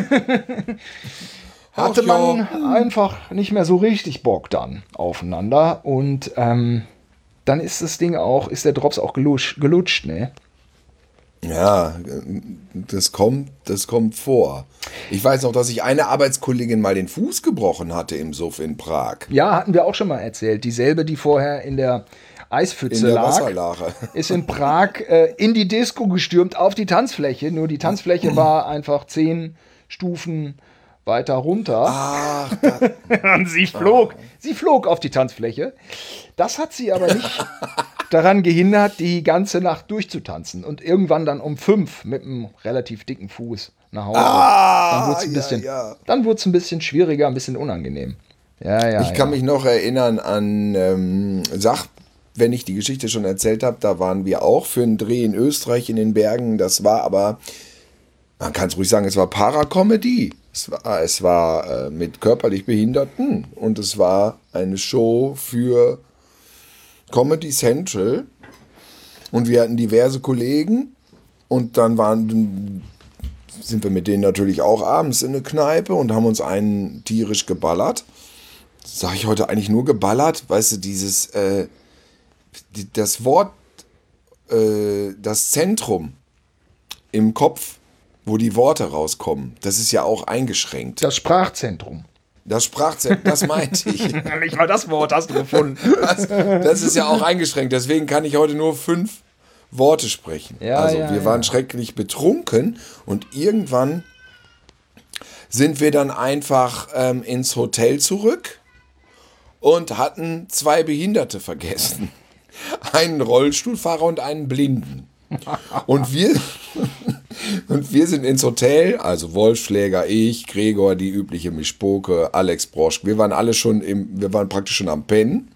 hatte man einfach nicht mehr so richtig Bock dann aufeinander und dann ist der Drops auch gelutscht, ne? Ja, das kommt vor. Ich weiß noch, dass ich eine Arbeitskollegin mal den Fuß gebrochen hatte im Suff in Prag. Ja, hatten wir auch schon mal erzählt. Dieselbe, die vorher in der Eispfütze Wasserlache. Ist in Prag in die Disco gestürmt, auf die Tanzfläche. Nur die Tanzfläche war einfach 10 Stufen weiter runter. Ach, und sie flog auf die Tanzfläche. Das hat sie aber nicht daran gehindert, die ganze Nacht durchzutanzen. Und irgendwann dann um 5 mit einem relativ dicken Fuß nach Hause. Dann wurde es ein bisschen schwieriger, ein bisschen unangenehm. Ja, ich kann mich noch erinnern an wenn ich die Geschichte schon erzählt habe, da waren wir auch für einen Dreh in Österreich in den Bergen. Das war aber, man kann es ruhig sagen, es war Paracomedy. Es war mit körperlich Behinderten und es war eine Show für Comedy Central. Und wir hatten diverse Kollegen und dann sind wir mit denen natürlich auch abends in eine Kneipe und haben uns einen tierisch geballert. Sage ich heute eigentlich nur geballert? Weißt du, das Wort, das Zentrum im Kopf, wo die Worte rauskommen, das ist ja auch eingeschränkt. Das Sprachzentrum. Das Sprachzentrum, das meinte ich. Nicht mal das Wort hast du gefunden. Das ist ja auch eingeschränkt, deswegen kann ich heute nur 5 Worte sprechen. Ja, wir waren schrecklich betrunken und irgendwann sind wir dann einfach ins Hotel zurück und hatten 2 Behinderte vergessen. Einen Rollstuhlfahrer und einen Blinden. Und wir sind ins Hotel, also Wolf Schläger, ich, Gregor, die übliche Mischpoke, Alex Brosch. Wir waren praktisch schon am Pennen.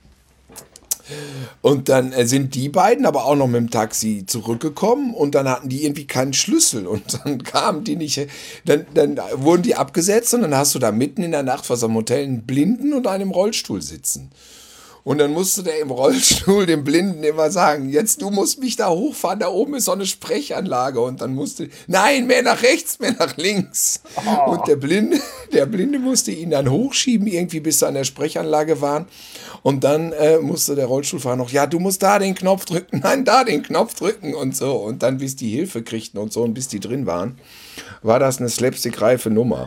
Und dann sind die beiden aber auch noch mit dem Taxi zurückgekommen und dann hatten die irgendwie keinen Schlüssel und dann kamen die nicht, dann wurden die abgesetzt und dann hast du da mitten in der Nacht vor so einem Hotel einen Blinden und einen im Rollstuhl sitzen. Und dann musste der im Rollstuhl dem Blinden immer sagen, jetzt du musst mich da hochfahren, da oben ist so eine Sprechanlage. Und dann nein, mehr nach rechts, mehr nach links. Oh. Und der Blinde musste ihn dann hochschieben, irgendwie bis sie an der Sprechanlage waren. Und dann musste der Rollstuhlfahrer noch, ja, du musst da den Knopf drücken, nein, da den Knopf drücken und so. Und dann, bis die Hilfe kriegten und so und bis die drin waren, war das eine slapstick-reife Nummer.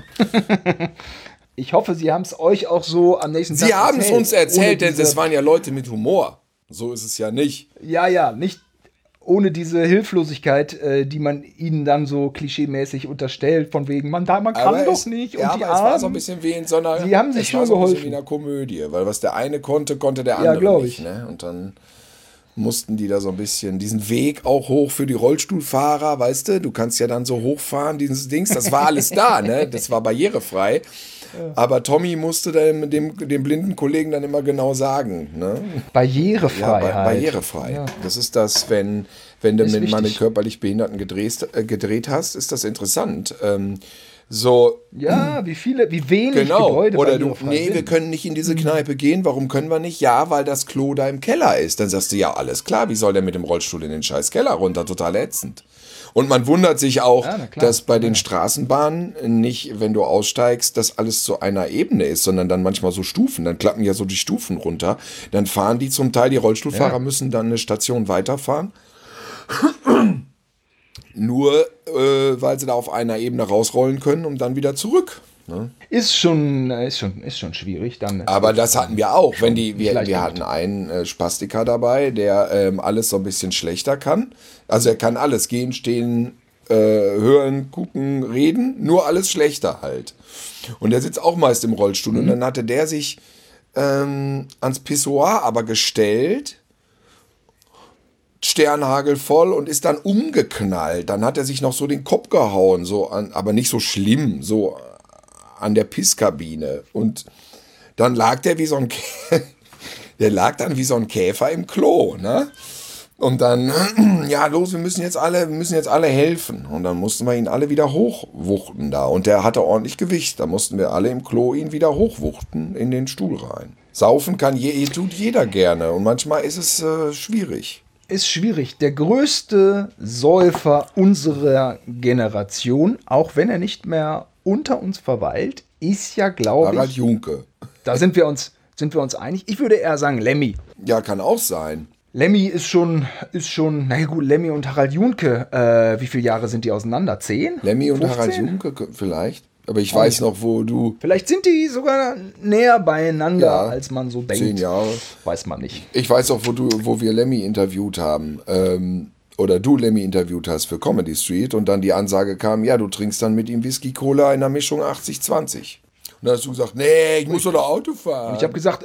Ich hoffe, Sie haben es euch auch so am nächsten Tag erzählt. Sie haben es uns erzählt, denn das waren ja Leute mit Humor. So ist es ja nicht. Ja, nicht ohne diese Hilflosigkeit, die man ihnen dann so klischeemäßig unterstellt, von wegen, man kann doch nicht. Ja, und aber es war so ein bisschen wie in so einer, Sie haben sich schon geholfen. Wie in einer Komödie, weil was der eine konnte der andere nicht. Ne? Und dann mussten die da so ein bisschen diesen Weg auch hoch für die Rollstuhlfahrer, weißt du kannst ja dann so hochfahren, dieses Dings, das war alles da, ne? Das war barrierefrei. Ja. Aber Tommy musste dann dem blinden Kollegen dann immer genau sagen. Ne? Barrierefreiheit. Ja, barrierefrei. Ja. Das ist das, wenn du mit meinen körperlich Behinderten gedreht hast, ist das interessant. Wie wenig genau. Gebäude oder sind. Wir können nicht in diese Kneipe gehen. Warum können wir nicht? Ja, weil das Klo da im Keller ist. Dann sagst du, ja, alles klar, wie soll der mit dem Rollstuhl in den scheiß Keller runter? Total ätzend. Und man wundert sich auch, dass bei den Straßenbahnen nicht, wenn du aussteigst, das alles zu einer Ebene ist, sondern dann manchmal so Stufen. Dann klappen ja so die Stufen runter. Dann fahren die zum Teil, die Rollstuhlfahrer müssen dann eine Station weiterfahren. Nur, weil sie da auf einer Ebene rausrollen können, um dann wieder zurück. Ne? Ist schon schwierig dann. Aber das hatten wir auch. Wir hatten einen Spastiker dabei, der alles so ein bisschen schlechter kann. Also er kann alles gehen, stehen, hören, gucken, reden, nur alles schlechter halt. Und der sitzt auch meist im Rollstuhl. Und dann hatte der sich ans Pissoir aber gestellt, Sternhagel voll, und ist dann umgeknallt. Dann hat er sich noch so den Kopf gehauen, aber nicht so schlimm, so an der Pisskabine. Und dann lag der wie so ein Käfer im Klo, ne? Und dann, ja, los, wir müssen jetzt alle helfen. Und dann mussten wir ihn alle wieder hochwuchten da. Und der hatte ordentlich Gewicht. Da mussten wir alle im Klo ihn wieder hochwuchten in den Stuhl rein. Saufen tut jeder gerne. Und manchmal ist es schwierig. Ist schwierig. Der größte Säufer unserer Generation, auch wenn er nicht mehr unter uns verweilt, ist ja, glaube ich... Harald Junke. Da sind wir uns einig. Ich würde eher sagen Lemmy. Ja, kann auch sein. Lemmy ist schon, na gut, Lemmy und Harald Junke, wie viele Jahre sind die auseinander? 10? Lemmy und 15? Harald Junke vielleicht. Aber ich weiß noch, wo du... Vielleicht sind die sogar näher beieinander, als man so denkt. 10 Jahre. Weiß man nicht. Ich weiß auch, wo wir Lemmy interviewt haben. Oder du Lemmy interviewt hast für Comedy Street. Und dann die Ansage kam, ja, du trinkst dann mit ihm Whisky-Cola in der Mischung 80-20. Und dann hast du gesagt, nee, ich muss doch noch Auto fahren. Und ich habe gesagt,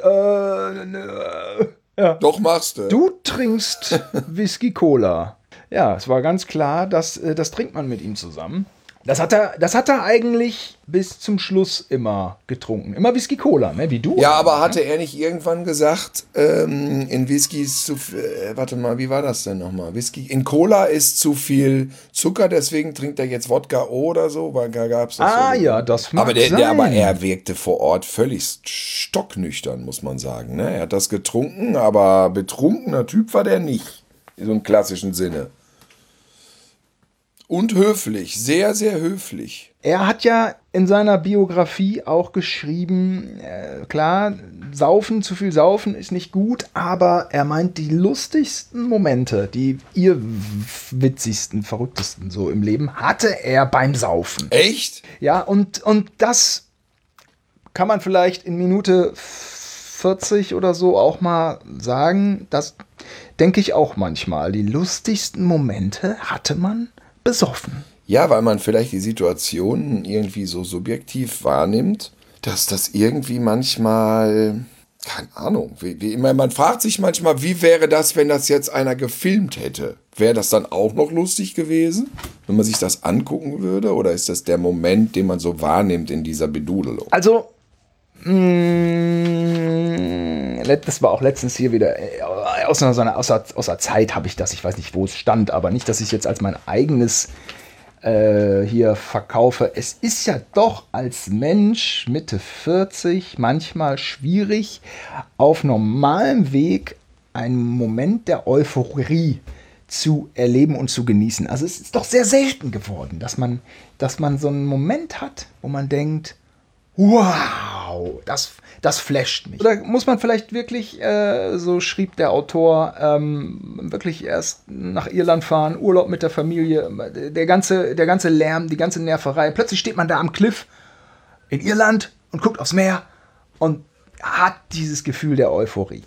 ja. Doch, machst du. Du trinkst Whisky-Cola. Ja, es war ganz klar, das trinkt man mit ihm zusammen. Das hat er eigentlich bis zum Schluss immer getrunken. Immer Whisky Cola, ne? Wie du. Ja, aber hatte er nicht irgendwann gesagt, in Whisky ist zu viel, warte mal, wie war das denn nochmal? Whisky, in Cola ist zu viel Zucker, deswegen trinkt er jetzt Wodka oder so, weil da gab's das so. Ja, das mag Aber sein. aber er wirkte vor Ort völlig stocknüchtern, muss man sagen. Ne? Er hat das getrunken, aber betrunkener Typ war der nicht. In so einem klassischen Sinne. Und höflich, sehr, sehr höflich. Er hat ja in seiner Biografie auch geschrieben, klar, zu viel Saufen ist nicht gut, aber er meint, die lustigsten Momente, die witzigsten, verrücktesten so im Leben, hatte er beim Saufen. Echt? Ja, und das kann man vielleicht in Minute 40 oder so auch mal sagen. Das denke ich auch manchmal. Die lustigsten Momente hatte man besoffen. Ja, weil man vielleicht die Situation irgendwie so subjektiv wahrnimmt, dass das irgendwie manchmal, keine Ahnung, man fragt sich manchmal, wie wäre das, wenn das jetzt einer gefilmt hätte? Wäre das dann auch noch lustig gewesen, wenn man sich das angucken würde? Oder ist das der Moment, den man so wahrnimmt in dieser Bedudelung? Also, das war auch letztens hier wieder, aus der Zeit habe ich das, ich weiß nicht, wo es stand, aber nicht, dass ich jetzt als mein eigenes hier verkaufe. Es ist ja doch als Mensch Mitte 40 manchmal schwierig, auf normalem Weg einen Moment der Euphorie zu erleben und zu genießen. Also es ist doch sehr selten geworden, dass man so einen Moment hat, wo man denkt, wow, das flasht mich. Oder muss man vielleicht wirklich, so schrieb der Autor, wirklich erst nach Irland fahren, Urlaub mit der Familie, der ganze Lärm, die ganze Nerverei. Plötzlich steht man da am Cliff in Irland und guckt aufs Meer und hat dieses Gefühl der Euphorie.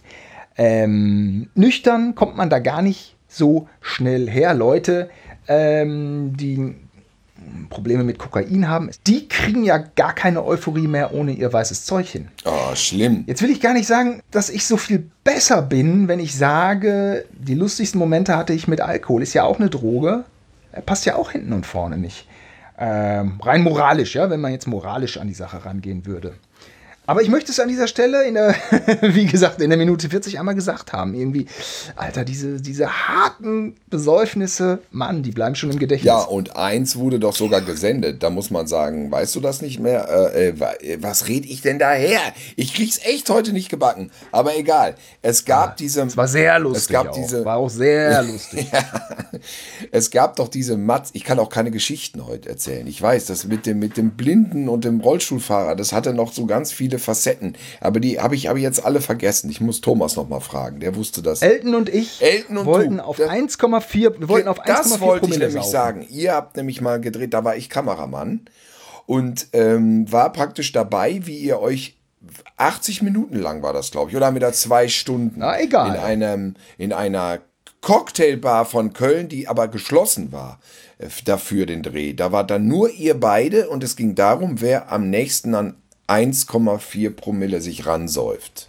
Nüchtern kommt man da gar nicht so schnell her. Leute, die Probleme mit Kokain haben, die kriegen ja gar keine Euphorie mehr ohne ihr weißes Zeug hin. Oh, schlimm. Jetzt will ich gar nicht sagen, dass ich so viel besser bin, wenn ich sage, die lustigsten Momente hatte ich mit Alkohol. Ist ja auch eine Droge. Er passt ja auch hinten und vorne nicht. Rein moralisch, ja, wenn man jetzt moralisch an die Sache rangehen würde. Aber ich möchte es an dieser Stelle, wie gesagt, in der Minute 40 einmal gesagt haben. Irgendwie, Alter, diese harten Besäufnisse, Mann, die bleiben schon im Gedächtnis. Ja, und eins wurde doch sogar gesendet. Da muss man sagen, weißt du das nicht mehr? Was red ich denn daher? Ich krieg's echt heute nicht gebacken. Aber egal. Es gab diese... Es war sehr lustig. War auch sehr lustig. Ja, es gab doch diese ich kann auch keine Geschichten heute erzählen. Ich weiß, das mit dem Blinden und dem Rollstuhlfahrer, das hatte noch so ganz viele Facetten. Aber die habe ich jetzt alle vergessen. Ich muss Thomas noch mal fragen. Der wusste das. Elton und ich wollten auf 1,4 Das wollte ich nämlich saufen. sagen. Ihr habt nämlich mal gedreht, da war ich Kameramann und war praktisch dabei, wie ihr euch 80 Minuten lang war das, glaube ich. Oder haben wir da 2 Stunden? Na, egal. In einer Cocktailbar von Köln, die aber geschlossen war dafür den Dreh. Da war dann nur ihr beide und es ging darum, wer am nächsten an 1,4 Promille sich ransäuft.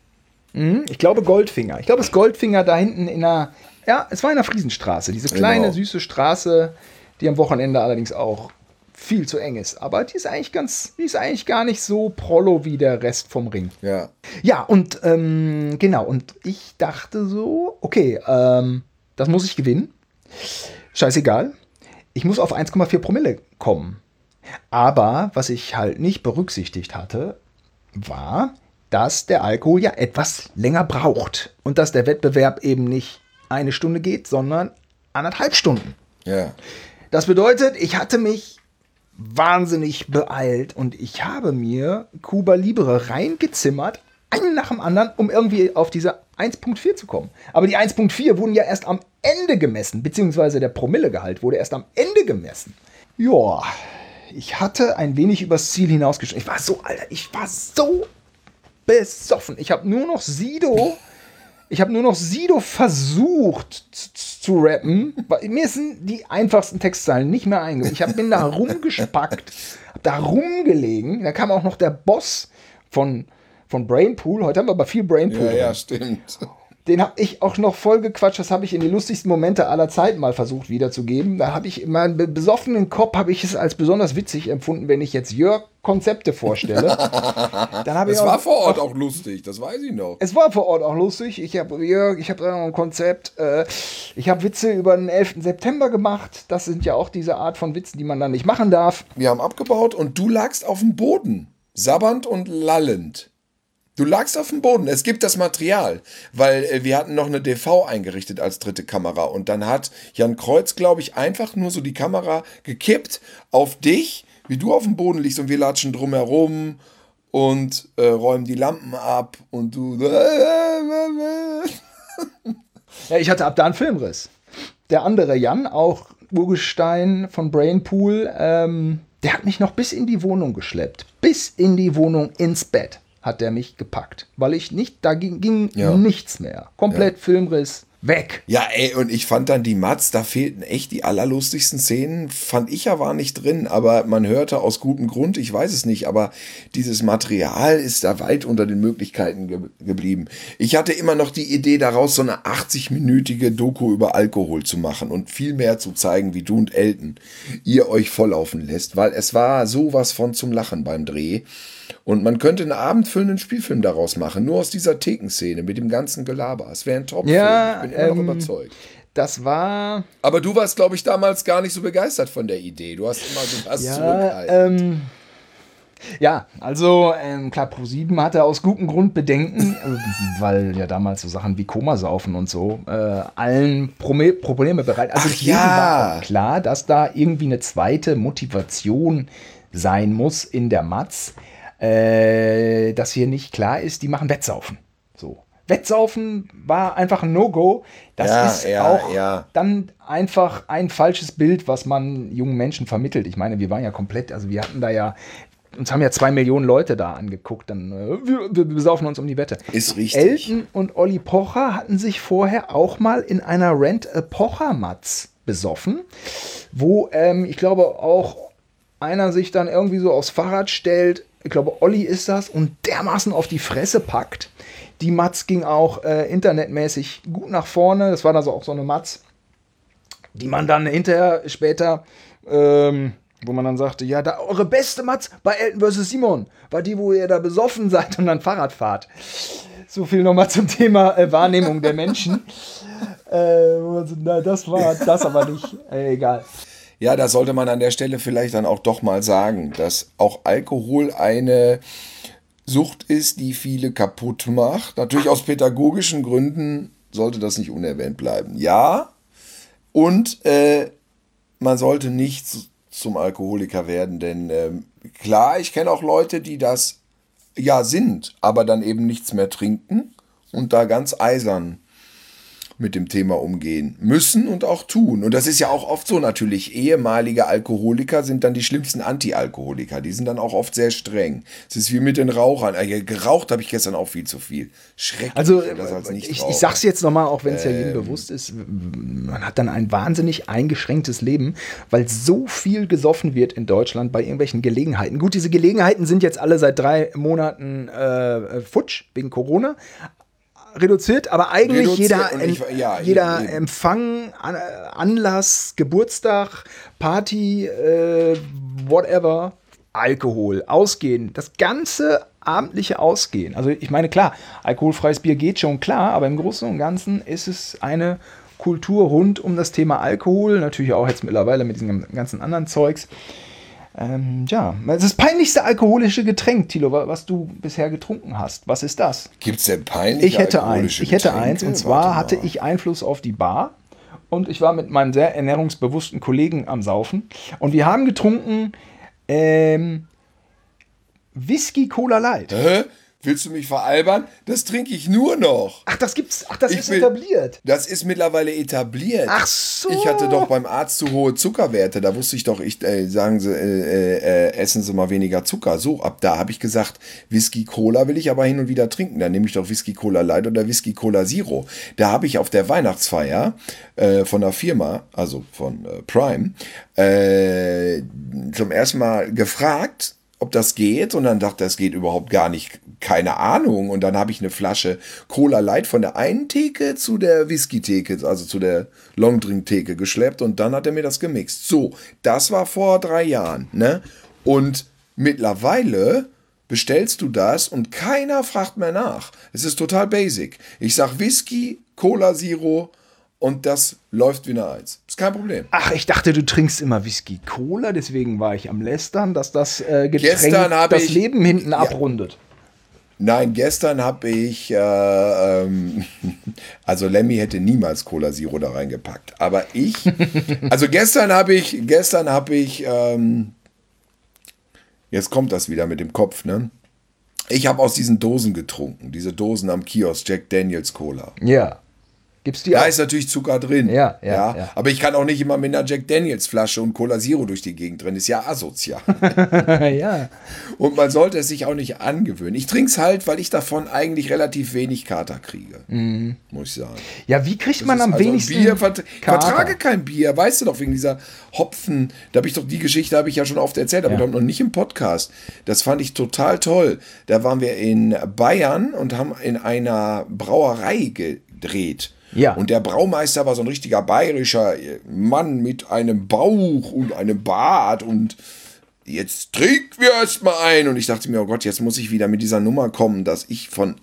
Ich glaube Goldfinger. Ich glaube, es ist Goldfinger da hinten es war in der Friesenstraße. Diese kleine, süße Straße, die am Wochenende allerdings auch viel zu eng ist. Aber die ist eigentlich gar nicht so prollo wie der Rest vom Ring. Ja. Ja, und genau. Und ich dachte so, okay, das muss ich gewinnen. Scheißegal. Ich muss auf 1,4 Promille kommen. Aber was ich halt nicht berücksichtigt hatte, war, dass der Alkohol ja etwas länger braucht. Und dass der Wettbewerb eben nicht 1 Stunde geht, sondern 1,5 Stunden. Ja. Das bedeutet, ich hatte mich wahnsinnig beeilt und ich habe mir Cuba Libre reingezimmert, einen nach dem anderen, um irgendwie auf diese 1,4 zu kommen. Aber die 1,4 wurden ja erst am Ende gemessen, beziehungsweise der Promillegehalt wurde erst am Ende gemessen. Ja, ich hatte ein wenig übers Ziel hinausgeschossen. Ich war so besoffen. Ich habe nur noch Sido versucht zu rappen. Mir sind die einfachsten Textzeilen nicht mehr eingefallen. Ich bin da rumgespackt, hab da rumgelegen. Da kam auch noch der Boss von Brainpool. Heute haben wir aber viel Brainpool. Ja, stimmt. Den habe ich auch noch voll gequatscht. Das habe ich in die lustigsten Momente aller Zeiten mal versucht wiederzugeben. Da habe ich in meinem besoffenen Kopf habe ich es als besonders witzig empfunden, wenn ich jetzt Jörg Konzepte vorstelle. Dann habe Das war vor Ort auch lustig, das weiß ich noch. Es war vor Ort auch lustig. Ich habe da noch ein Konzept. Ich habe Witze über den 11. September gemacht. Das sind ja auch diese Art von Witzen, die man dann nicht machen darf. Wir haben abgebaut und du lagst auf dem Boden, sabbernd und lallend. Du lagst auf dem Boden. Es gibt das Material, weil wir hatten noch eine DV eingerichtet als dritte Kamera und dann hat Jan Kreuz, glaube ich, einfach nur so die Kamera gekippt auf dich, wie du auf dem Boden liegst und wir latschen drumherum und räumen die Lampen ab und du... Ja, ich hatte ab da einen Filmriss. Der andere Jan, auch Urgestein von Brainpool, der hat mich noch bis in die Wohnung geschleppt. Bis in die Wohnung ins Bett hat der mich gepackt. Weil ich nicht, da ging nichts mehr. Komplett Filmriss, weg. Ja, ey, und ich fand dann die Mats, da fehlten echt die allerlustigsten Szenen. Fand ich ja war nicht drin, aber man hörte aus gutem Grund, ich weiß es nicht, aber dieses Material ist da weit unter den Möglichkeiten geblieben. Ich hatte immer noch die Idee daraus, so eine 80-minütige Doku über Alkohol zu machen und viel mehr zu zeigen, wie du und Elton ihr euch volllaufen lässt, weil es war sowas von zum Lachen beim Dreh. Und man könnte einen abendfüllenden Spielfilm daraus machen, nur aus dieser Thekenszene mit dem ganzen Gelaber. Es wäre ein Top-Film, ja, ich bin immer noch überzeugt. Das war... Aber du warst, glaube ich, damals gar nicht so begeistert von der Idee. Du hast immer so was zurückhaltend. Ja, also klar, ProSieben hatte aus gutem Grund Bedenken, weil ja damals so Sachen wie Komasaufen und so allen Probleme bereit. Also war auch klar, dass da irgendwie eine zweite Motivation sein muss in der Matz, dass hier nicht klar ist, die machen Wettsaufen. So. Wettsaufen war einfach ein No-Go. Das ist auch dann einfach ein falsches Bild, was man jungen Menschen vermittelt. Ich meine, wir waren ja komplett, also wir hatten da ja, uns haben ja 2 Millionen Leute da angeguckt, dann wir besaufen uns um die Wette. Ist richtig. Elton und Olli Pocher hatten sich vorher auch mal in einer Rent-a-Pocher-Matz besoffen, wo ich glaube auch einer sich dann irgendwie so aufs Fahrrad stellt, ich glaube Olli ist das, und dermaßen auf die Fresse packt. Die Matz ging auch internetmäßig gut nach vorne. Das war also auch so eine Matz, die man dann hinterher später, wo man dann sagte, ja, da eure beste Matz bei Elton vs. Simon war die, wo ihr da besoffen seid und dann Fahrrad fahrt. So viel nochmal zum Thema Wahrnehmung der Menschen. Das war das aber nicht. Egal. Ja, da sollte man an der Stelle vielleicht dann auch doch mal sagen, dass auch Alkohol eine Sucht ist, die viele kaputt macht. Natürlich aus pädagogischen Gründen sollte das nicht unerwähnt bleiben. Ja, und man sollte nicht zum Alkoholiker werden, denn klar, ich kenne auch Leute, die das ja sind, aber dann eben nichts mehr trinken und da ganz eisern mit dem Thema umgehen müssen und auch tun. Und das ist ja auch oft so natürlich. Ehemalige Alkoholiker sind dann die schlimmsten Anti-Alkoholiker. Die sind dann auch oft sehr streng. Es ist wie mit den Rauchern. Geraucht habe ich gestern auch viel zu viel. Schrecklich. Also ich sag's jetzt nochmal, auch wenn es ja jedem bewusst ist, man hat dann ein wahnsinnig eingeschränktes Leben, weil so viel gesoffen wird in Deutschland bei irgendwelchen Gelegenheiten. Gut, diese Gelegenheiten sind jetzt alle seit 3 Monaten futsch, wegen Corona. Reduziert, aber eigentlich jeder Empfang, Anlass, Geburtstag, Party, whatever, Alkohol, Ausgehen, das ganze abendliche Ausgehen. Also ich meine, klar, alkoholfreies Bier geht schon klar, aber im Großen und Ganzen ist es eine Kultur rund um das Thema Alkohol, natürlich auch jetzt mittlerweile mit diesem ganzen anderen Zeugs. Das peinlichste alkoholische Getränk, Thilo, was du bisher getrunken hast. Was ist das? Gibt es denn peinliche alkoholische Getränke? Ich hätte eins, und zwar hatte ich Einfluss auf die Bar und ich war mit meinem sehr ernährungsbewussten Kollegen am Saufen und wir haben getrunken Whisky Cola Light. Willst du mich veralbern? Das trinke ich nur noch. Ach, das ist etabliert. Das ist mittlerweile etabliert. Ach so. Ich hatte doch beim Arzt zu hohe Zuckerwerte. Da wusste ich doch, sagen Sie, essen Sie mal weniger Zucker. So, ab da habe ich gesagt, Whisky Cola will ich aber hin und wieder trinken. Dann nehme ich doch Whisky Cola Light oder Whisky Cola Zero. Da habe ich auf der Weihnachtsfeier von der Firma, also von Prime, zum ersten Mal gefragt, ob das geht, und dann dachte er, das geht überhaupt gar nicht, keine Ahnung. Und dann habe ich eine Flasche Cola Light von der einen Theke zu der Whisky-Theke, also zu der Longdrink-Theke geschleppt und dann hat er mir das gemixt. So, das war vor 3 Jahren, ne? Und mittlerweile bestellst du das und keiner fragt mehr nach. Es ist total basic. Ich sag Whisky, Cola Zero und das läuft wie eine Eins. Ist kein Problem. Ach, ich dachte, du trinkst immer Whisky Cola, deswegen war ich am Lästern, dass das Getränk das Leben hinten abrundet. Nein, gestern habe ich, also Lemmy hätte niemals Cola Zero da reingepackt, aber also gestern habe ich, jetzt kommt das wieder mit dem Kopf, ne? Ich habe aus diesen Dosen getrunken, diese Dosen am Kiosk, Jack Daniels Cola. Ja. Gibt's die da auch? ist natürlich Zucker drin. Ja. Aber ich kann auch nicht immer mit einer Jack Daniels Flasche und Cola Zero durch die Gegend rennen. Ist ja asozial. Ja. Und man sollte es sich auch nicht angewöhnen. Ich trinke es halt, weil ich davon eigentlich relativ wenig Kater kriege. Muss ich sagen. Ja, wie kriegt man am wenigsten Bier? Vertrage kein Bier. Weißt du doch, wegen dieser Hopfen. Die Geschichte habe ich ja schon oft erzählt, aber ich glaube noch nicht im Podcast. Das fand ich total toll. Da waren wir in Bayern und haben in einer Brauerei gedreht. Ja. Und der Braumeister war so ein richtiger bayerischer Mann mit einem Bauch und einem Bart und jetzt trinken wir erstmal ein. Und ich dachte mir, oh Gott, jetzt muss ich wieder mit dieser Nummer kommen, dass ich von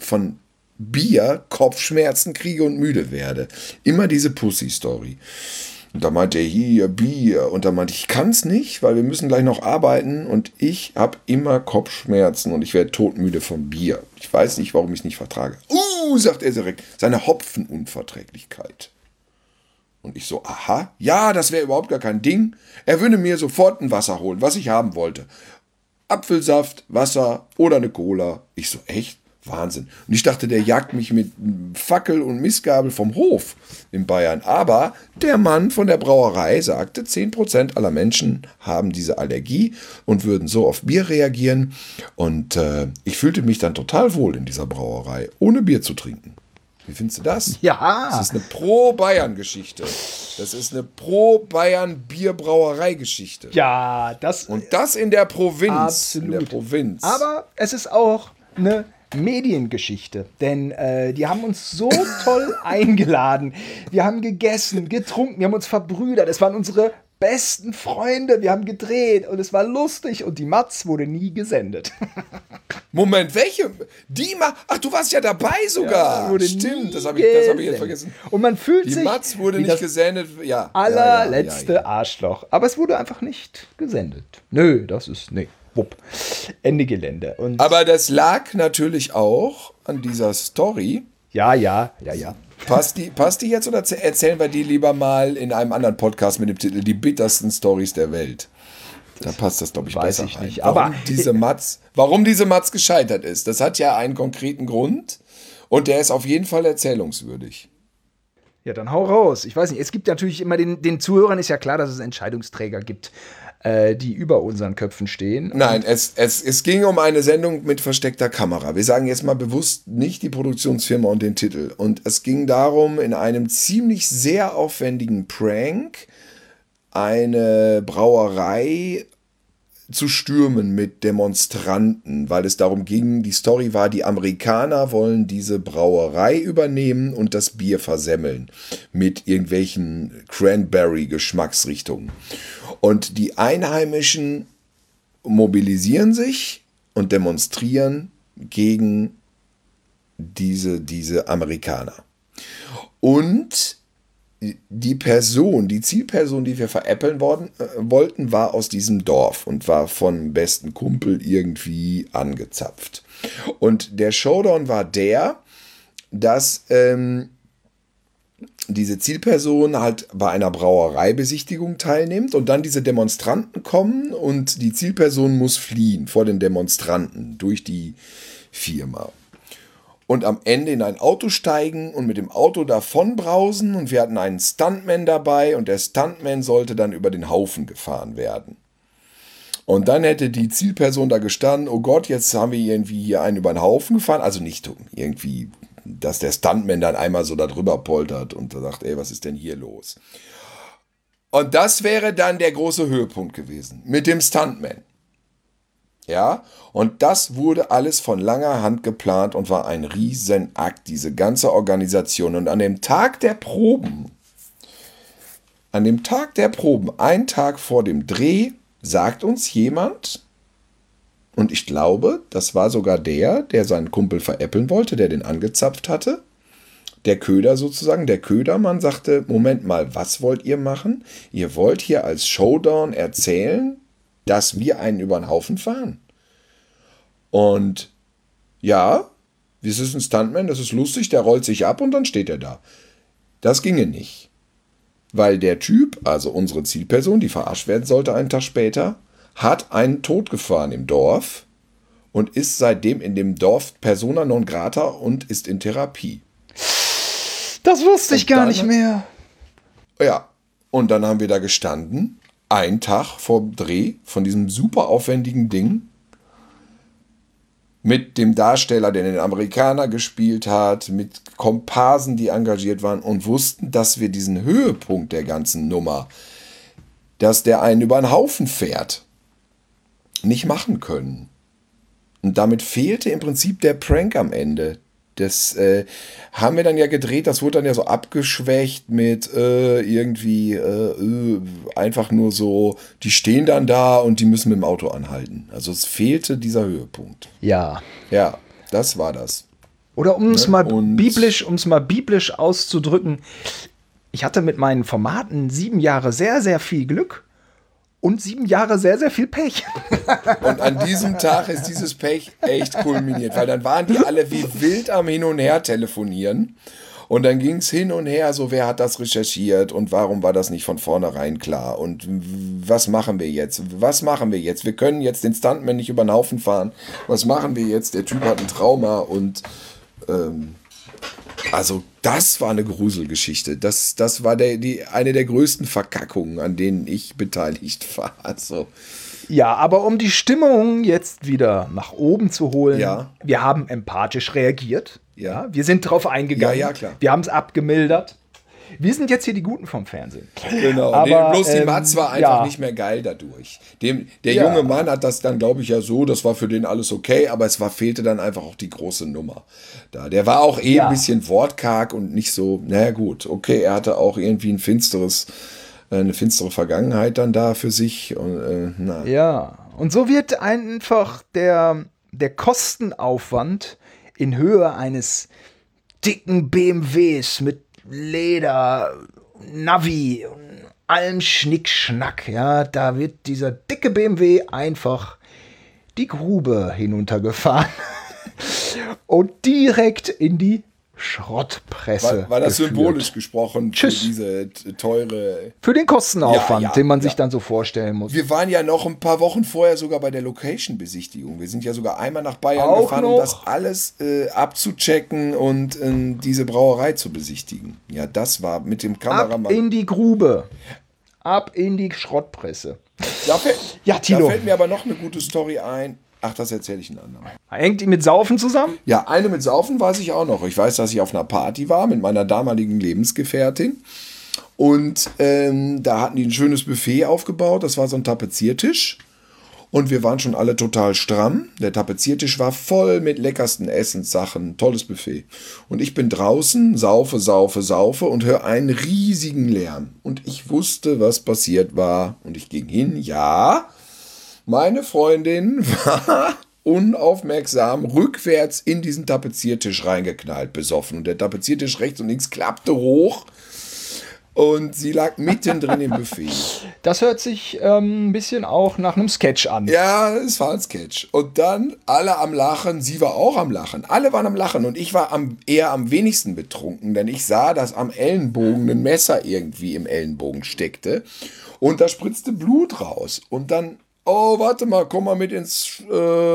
Bier Kopfschmerzen kriege und müde werde. Immer diese Pussy-Story. Und da meinte er, hier, Bier. Und da meinte ich kann es nicht, weil wir müssen gleich noch arbeiten. Und ich habe immer Kopfschmerzen und ich werde todmüde vom Bier. Ich weiß nicht, warum ich es nicht vertrage. Sagt er direkt, seine Hopfenunverträglichkeit. Und ich so, aha, ja, das wäre überhaupt gar kein Ding. Er würde mir sofort ein Wasser holen, was ich haben wollte. Apfelsaft, Wasser oder eine Cola. Ich so, echt? Wahnsinn. Und ich dachte, der jagt mich mit Fackel und Mistgabel vom Hof in Bayern. Aber der Mann von der Brauerei sagte, 10% aller Menschen haben diese Allergie und würden so auf Bier reagieren. Und ich fühlte mich dann total wohl in dieser Brauerei, ohne Bier zu trinken. Wie findest du das? Ja. Das ist eine Pro-Bayern-Geschichte. Das ist eine Pro-Bayern-Bierbrauerei-Geschichte. Ja, das... Und das in der Provinz. Absolut. In der Provinz. Aber es ist auch eine Mediengeschichte, denn die haben uns so toll eingeladen. Wir haben gegessen, getrunken, wir haben uns verbrüdert. Es waren unsere besten Freunde. Wir haben gedreht und es war lustig und die Matz wurde nie gesendet. Moment, welche? Ach, du warst ja dabei sogar. Ja, wurde stimmt, das hab ich jetzt vergessen. Und man fühlt sich... Die Matz wurde nicht gesendet. Ja. Allerletzte Arschloch. Aber es wurde einfach nicht gesendet. Nö, das ist... Nee. Wupp. Ende Gelände. Und aber das lag natürlich auch an dieser Story. Ja. Passt die jetzt oder erzählen wir die lieber mal in einem anderen Podcast mit dem Titel Die bittersten Stories der Welt? Da passt das, glaube ich, weiß besser ich nicht. rein. Aber warum diese Matz gescheitert ist, das hat ja einen konkreten Grund und der ist auf jeden Fall erzählungswürdig. Ja, dann hau raus. Ich weiß nicht, es gibt natürlich immer den Zuhörern ist ja klar, dass es Entscheidungsträger gibt, die über unseren Köpfen stehen. Nein, es ging um eine Sendung mit versteckter Kamera. Wir sagen jetzt mal bewusst nicht die Produktionsfirma und den Titel. Und es ging darum, in einem ziemlich sehr aufwendigen Prank eine Brauerei zu stürmen mit Demonstranten, weil es darum ging, die Story war, die Amerikaner wollen diese Brauerei übernehmen und das Bier versemmeln mit irgendwelchen Cranberry-Geschmacksrichtungen. Und die Einheimischen mobilisieren sich und demonstrieren gegen diese Amerikaner. Und die Zielperson, die wir veräppeln wollten, war aus diesem Dorf und war vom besten Kumpel irgendwie angezapft. Und der Showdown war dass diese Zielperson halt bei einer Brauereibesichtigung teilnimmt und dann diese Demonstranten kommen und die Zielperson muss fliehen vor den Demonstranten durch die Firma. Und am Ende in ein Auto steigen und mit dem Auto davonbrausen und wir hatten einen Stuntman dabei und der Stuntman sollte dann über den Haufen gefahren werden. Und dann hätte die Zielperson da gestanden, oh Gott, jetzt haben wir irgendwie hier einen über den Haufen gefahren, also nicht irgendwie, dass der Stuntman dann einmal so da drüber poltert und sagt, ey, was ist denn hier los? Und das wäre dann der große Höhepunkt gewesen mit dem Stuntman. Ja, und das wurde alles von langer Hand geplant und war ein Riesenakt, diese ganze Organisation. Und an dem Tag der Proben, einen Tag vor dem Dreh, sagt uns jemand, und ich glaube, das war sogar der seinen Kumpel veräppeln wollte, der den angezapft hatte, der Köder sozusagen, der Ködermann sagte, Moment mal, was wollt ihr machen? Ihr wollt hier als Showdown erzählen, dass wir einen über den Haufen fahren. Und ja, es ist ein Stuntman, das ist lustig, der rollt sich ab und dann steht er da. Das ginge nicht. Weil der Typ, also unsere Zielperson, die verarscht werden sollte einen Tag später, hat einen Tod gefahren im Dorf und ist seitdem in dem Dorf persona non grata und ist in Therapie. Das wusste ich gar nicht mehr. Ja, und dann haben wir da gestanden, einen Tag vor dem Dreh von diesem super aufwendigen Ding, mit dem Darsteller, der den Amerikaner gespielt hat, mit Komparsen, die engagiert waren und wussten, dass wir diesen Höhepunkt der ganzen Nummer, dass der einen über den Haufen fährt, nicht machen können. Und damit fehlte im Prinzip der Prank am Ende. Das haben wir dann ja gedreht, das wurde dann ja so abgeschwächt mit einfach nur so, die stehen dann da und die müssen mit dem Auto anhalten. Also es fehlte dieser Höhepunkt. Ja. Ja, das war das. Oder um es mal biblisch auszudrücken, ich hatte mit meinen Formaten 7 Jahre sehr, sehr viel Glück und 7 Jahre sehr, sehr viel Pech. Und an diesem Tag ist dieses Pech echt kulminiert, weil dann waren die alle wie wild am Hin und Her telefonieren. Und dann ging es hin und her, so wer hat das recherchiert und warum war das nicht von vornherein klar und was machen wir jetzt? Wir können jetzt den Stuntman nicht über den Haufen fahren. Was machen wir jetzt? Der Typ hat ein Trauma und also das war eine Gruselgeschichte. Das war eine der größten Verkackungen, an denen ich beteiligt war. Also, ja, aber um die Stimmung jetzt wieder nach oben zu holen, ja. Wir haben empathisch reagiert. Ja. Wir sind drauf eingegangen. Ja, klar. Wir haben es abgemildert. Wir sind jetzt hier die Guten vom Fernsehen. Genau, aber, bloß die Matz war einfach nicht mehr geil dadurch. Der junge Mann hat das dann, glaube ich, ja so, das war für den alles okay, aber fehlte dann einfach auch die große Nummer. Der war auch ein bisschen wortkarg und nicht so, naja gut, okay, er hatte auch irgendwie eine finstere Vergangenheit dann da für sich. Und, ja, und so wird einfach der Kostenaufwand in Höhe eines dicken BMWs mit Leder, Navi und allem Schnickschnack, ja, da wird dieser dicke BMW einfach die Grube hinuntergefahren und direkt in die Schrottpresse. War das geführt. symbolisch gesprochen Tschüss. Für diese teure... Für den Kostenaufwand, Ja, den man sich dann so vorstellen muss. Wir waren ja noch ein paar Wochen vorher sogar bei der Location-Besichtigung. Wir sind ja sogar einmal nach Bayern Auch gefahren, noch? um das alles abzuchecken und diese Brauerei zu besichtigen. Ja, das war mit dem Kameramann. Ab in die Grube. Ab in die Schrottpresse. Da Thilo. fällt mir aber noch eine gute Story ein. Ach, das erzähle ich einen anderen. Hängt die mit Saufen zusammen? Ja, eine mit Saufen weiß ich auch noch. Ich weiß, dass ich auf einer Party war mit meiner damaligen Lebensgefährtin. Und da hatten die ein schönes Buffet aufgebaut. Das war so ein Tapeziertisch. Und wir waren schon alle total stramm. Der Tapeziertisch war voll mit leckersten Essenssachen. Tolles Buffet. Und ich bin draußen, saufe und höre einen riesigen Lärm. Und ich wusste, was passiert war. Und ich ging hin. Ja, meine Freundin war unaufmerksam rückwärts in diesen Tapeziertisch reingeknallt, besoffen. Und der Tapeziertisch rechts und links klappte hoch. Und sie lag mittendrin im Buffet. Das hört sich ein bisschen auch nach einem Sketch an. Ja, es war ein Sketch. Und dann alle am Lachen, sie war auch am Lachen. Alle waren am Lachen und ich war eher am wenigsten betrunken, denn ich sah, dass am Ellenbogen ein Messer irgendwie im Ellenbogen steckte. Und da spritzte Blut raus. Und dann, oh, warte mal, komm mal mit ins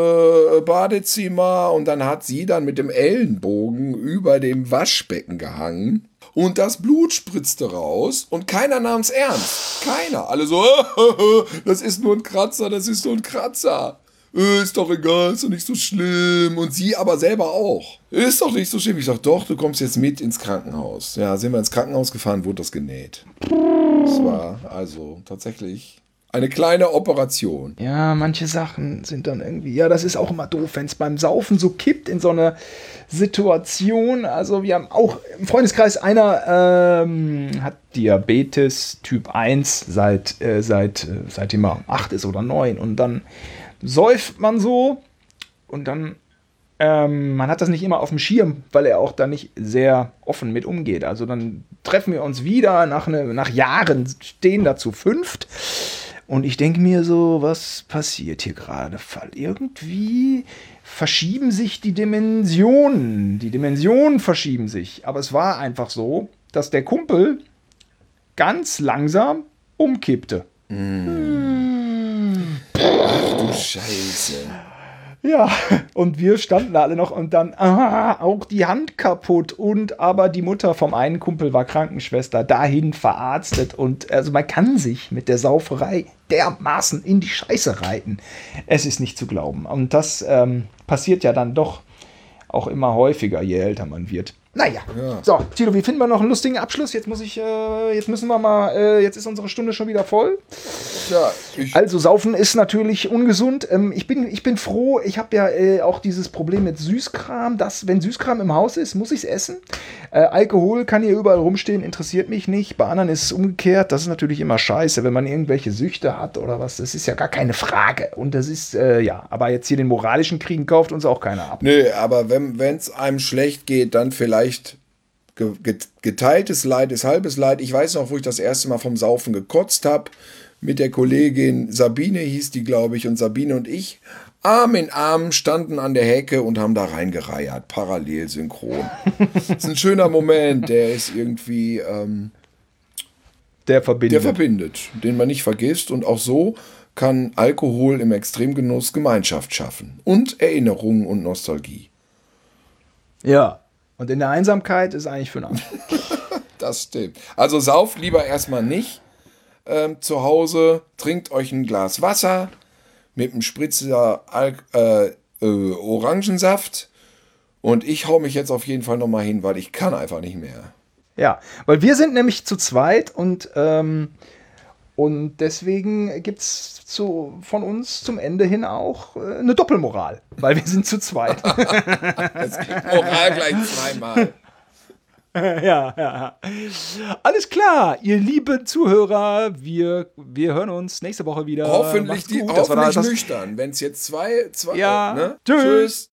Badezimmer. Und dann hat sie dann mit dem Ellenbogen über dem Waschbecken gehangen. Und das Blut spritzte raus und keiner nahm es ernst. Keiner. Alle so, das ist nur ein Kratzer, das ist nur ein Kratzer. Ist doch egal, ist doch nicht so schlimm. Und sie aber selber auch. Ist doch nicht so schlimm. Ich sag, doch, du kommst jetzt mit ins Krankenhaus. Ja, sind wir ins Krankenhaus gefahren, wurde das genäht. Das war also tatsächlich Eine kleine Operation. Ja, manche Sachen sind dann irgendwie, ja, das ist auch immer doof, wenn es beim Saufen so kippt in so eine Situation. Also wir haben auch im Freundeskreis einer hat Diabetes Typ 1 seitdem er 8 ist oder 9 und dann säuft man so und dann man hat das nicht immer auf dem Schirm, weil er auch da nicht sehr offen mit umgeht. Also dann treffen wir uns wieder nach Jahren, stehen da zu 5. Und ich denke mir so, was passiert hier gerade? Irgendwie verschieben sich die Dimensionen. Die Dimensionen verschieben sich. Aber es war einfach so, dass der Kumpel ganz langsam umkippte. Ach du Scheiße. Ja, und wir standen da alle noch und dann, auch die Hand kaputt und aber die Mutter vom einen Kumpel war Krankenschwester, dahin verarztet und also man kann sich mit der Sauferei dermaßen in die Scheiße reiten. Es ist nicht zu glauben. Und das passiert ja dann doch auch immer häufiger, je älter man wird. Naja, ja. So, Tilo, wie finden wir noch einen lustigen Abschluss? Jetzt müssen wir mal, jetzt ist unsere Stunde schon wieder voll. Ja, also Saufen ist natürlich ungesund. Ich bin froh, ich habe ja auch dieses Problem mit Süßkram, dass wenn Süßkram im Haus ist, muss ich es essen. Alkohol kann hier überall rumstehen, interessiert mich nicht. Bei anderen ist es umgekehrt. Das ist natürlich immer scheiße, wenn man irgendwelche Süchte hat oder was. Das ist ja gar keine Frage. Und das ist, aber jetzt hier den moralischen Kriegen kauft uns auch keiner ab. Nö, aber wenn es einem schlecht geht, dann vielleicht geteiltes Leid ist halbes Leid. Ich weiß noch, wo ich das erste Mal vom Saufen gekotzt habe. Mit der Kollegin Sabine hieß die, glaube ich. Und Sabine und ich, Arm in Arm, standen an der Hecke und haben da reingereiert. Parallel synchron. Das ist ein schöner Moment. Der ist irgendwie... Der verbindet. Den man nicht vergisst. Und auch so kann Alkohol im Extremgenuss Gemeinschaft schaffen. Und Erinnerungen und Nostalgie. Ja. Und in der Einsamkeit ist eigentlich für den Arsch. Das stimmt. Also sauft lieber erstmal nicht zu Hause. Trinkt euch ein Glas Wasser mit einem Spritzer Orangensaft. Und ich hau mich jetzt auf jeden Fall nochmal hin, weil ich kann einfach nicht mehr. Ja, weil wir sind nämlich zu zweit und deswegen gibt es von uns zum Ende hin auch eine Doppelmoral, weil wir sind zu zweit. Jetzt kriegt Moral gleich zweimal. Ja. Alles klar, ihr lieben Zuhörer, wir hören uns nächste Woche wieder. Hoffentlich nüchtern, wenn es jetzt zwei ja. ne? Tschüss.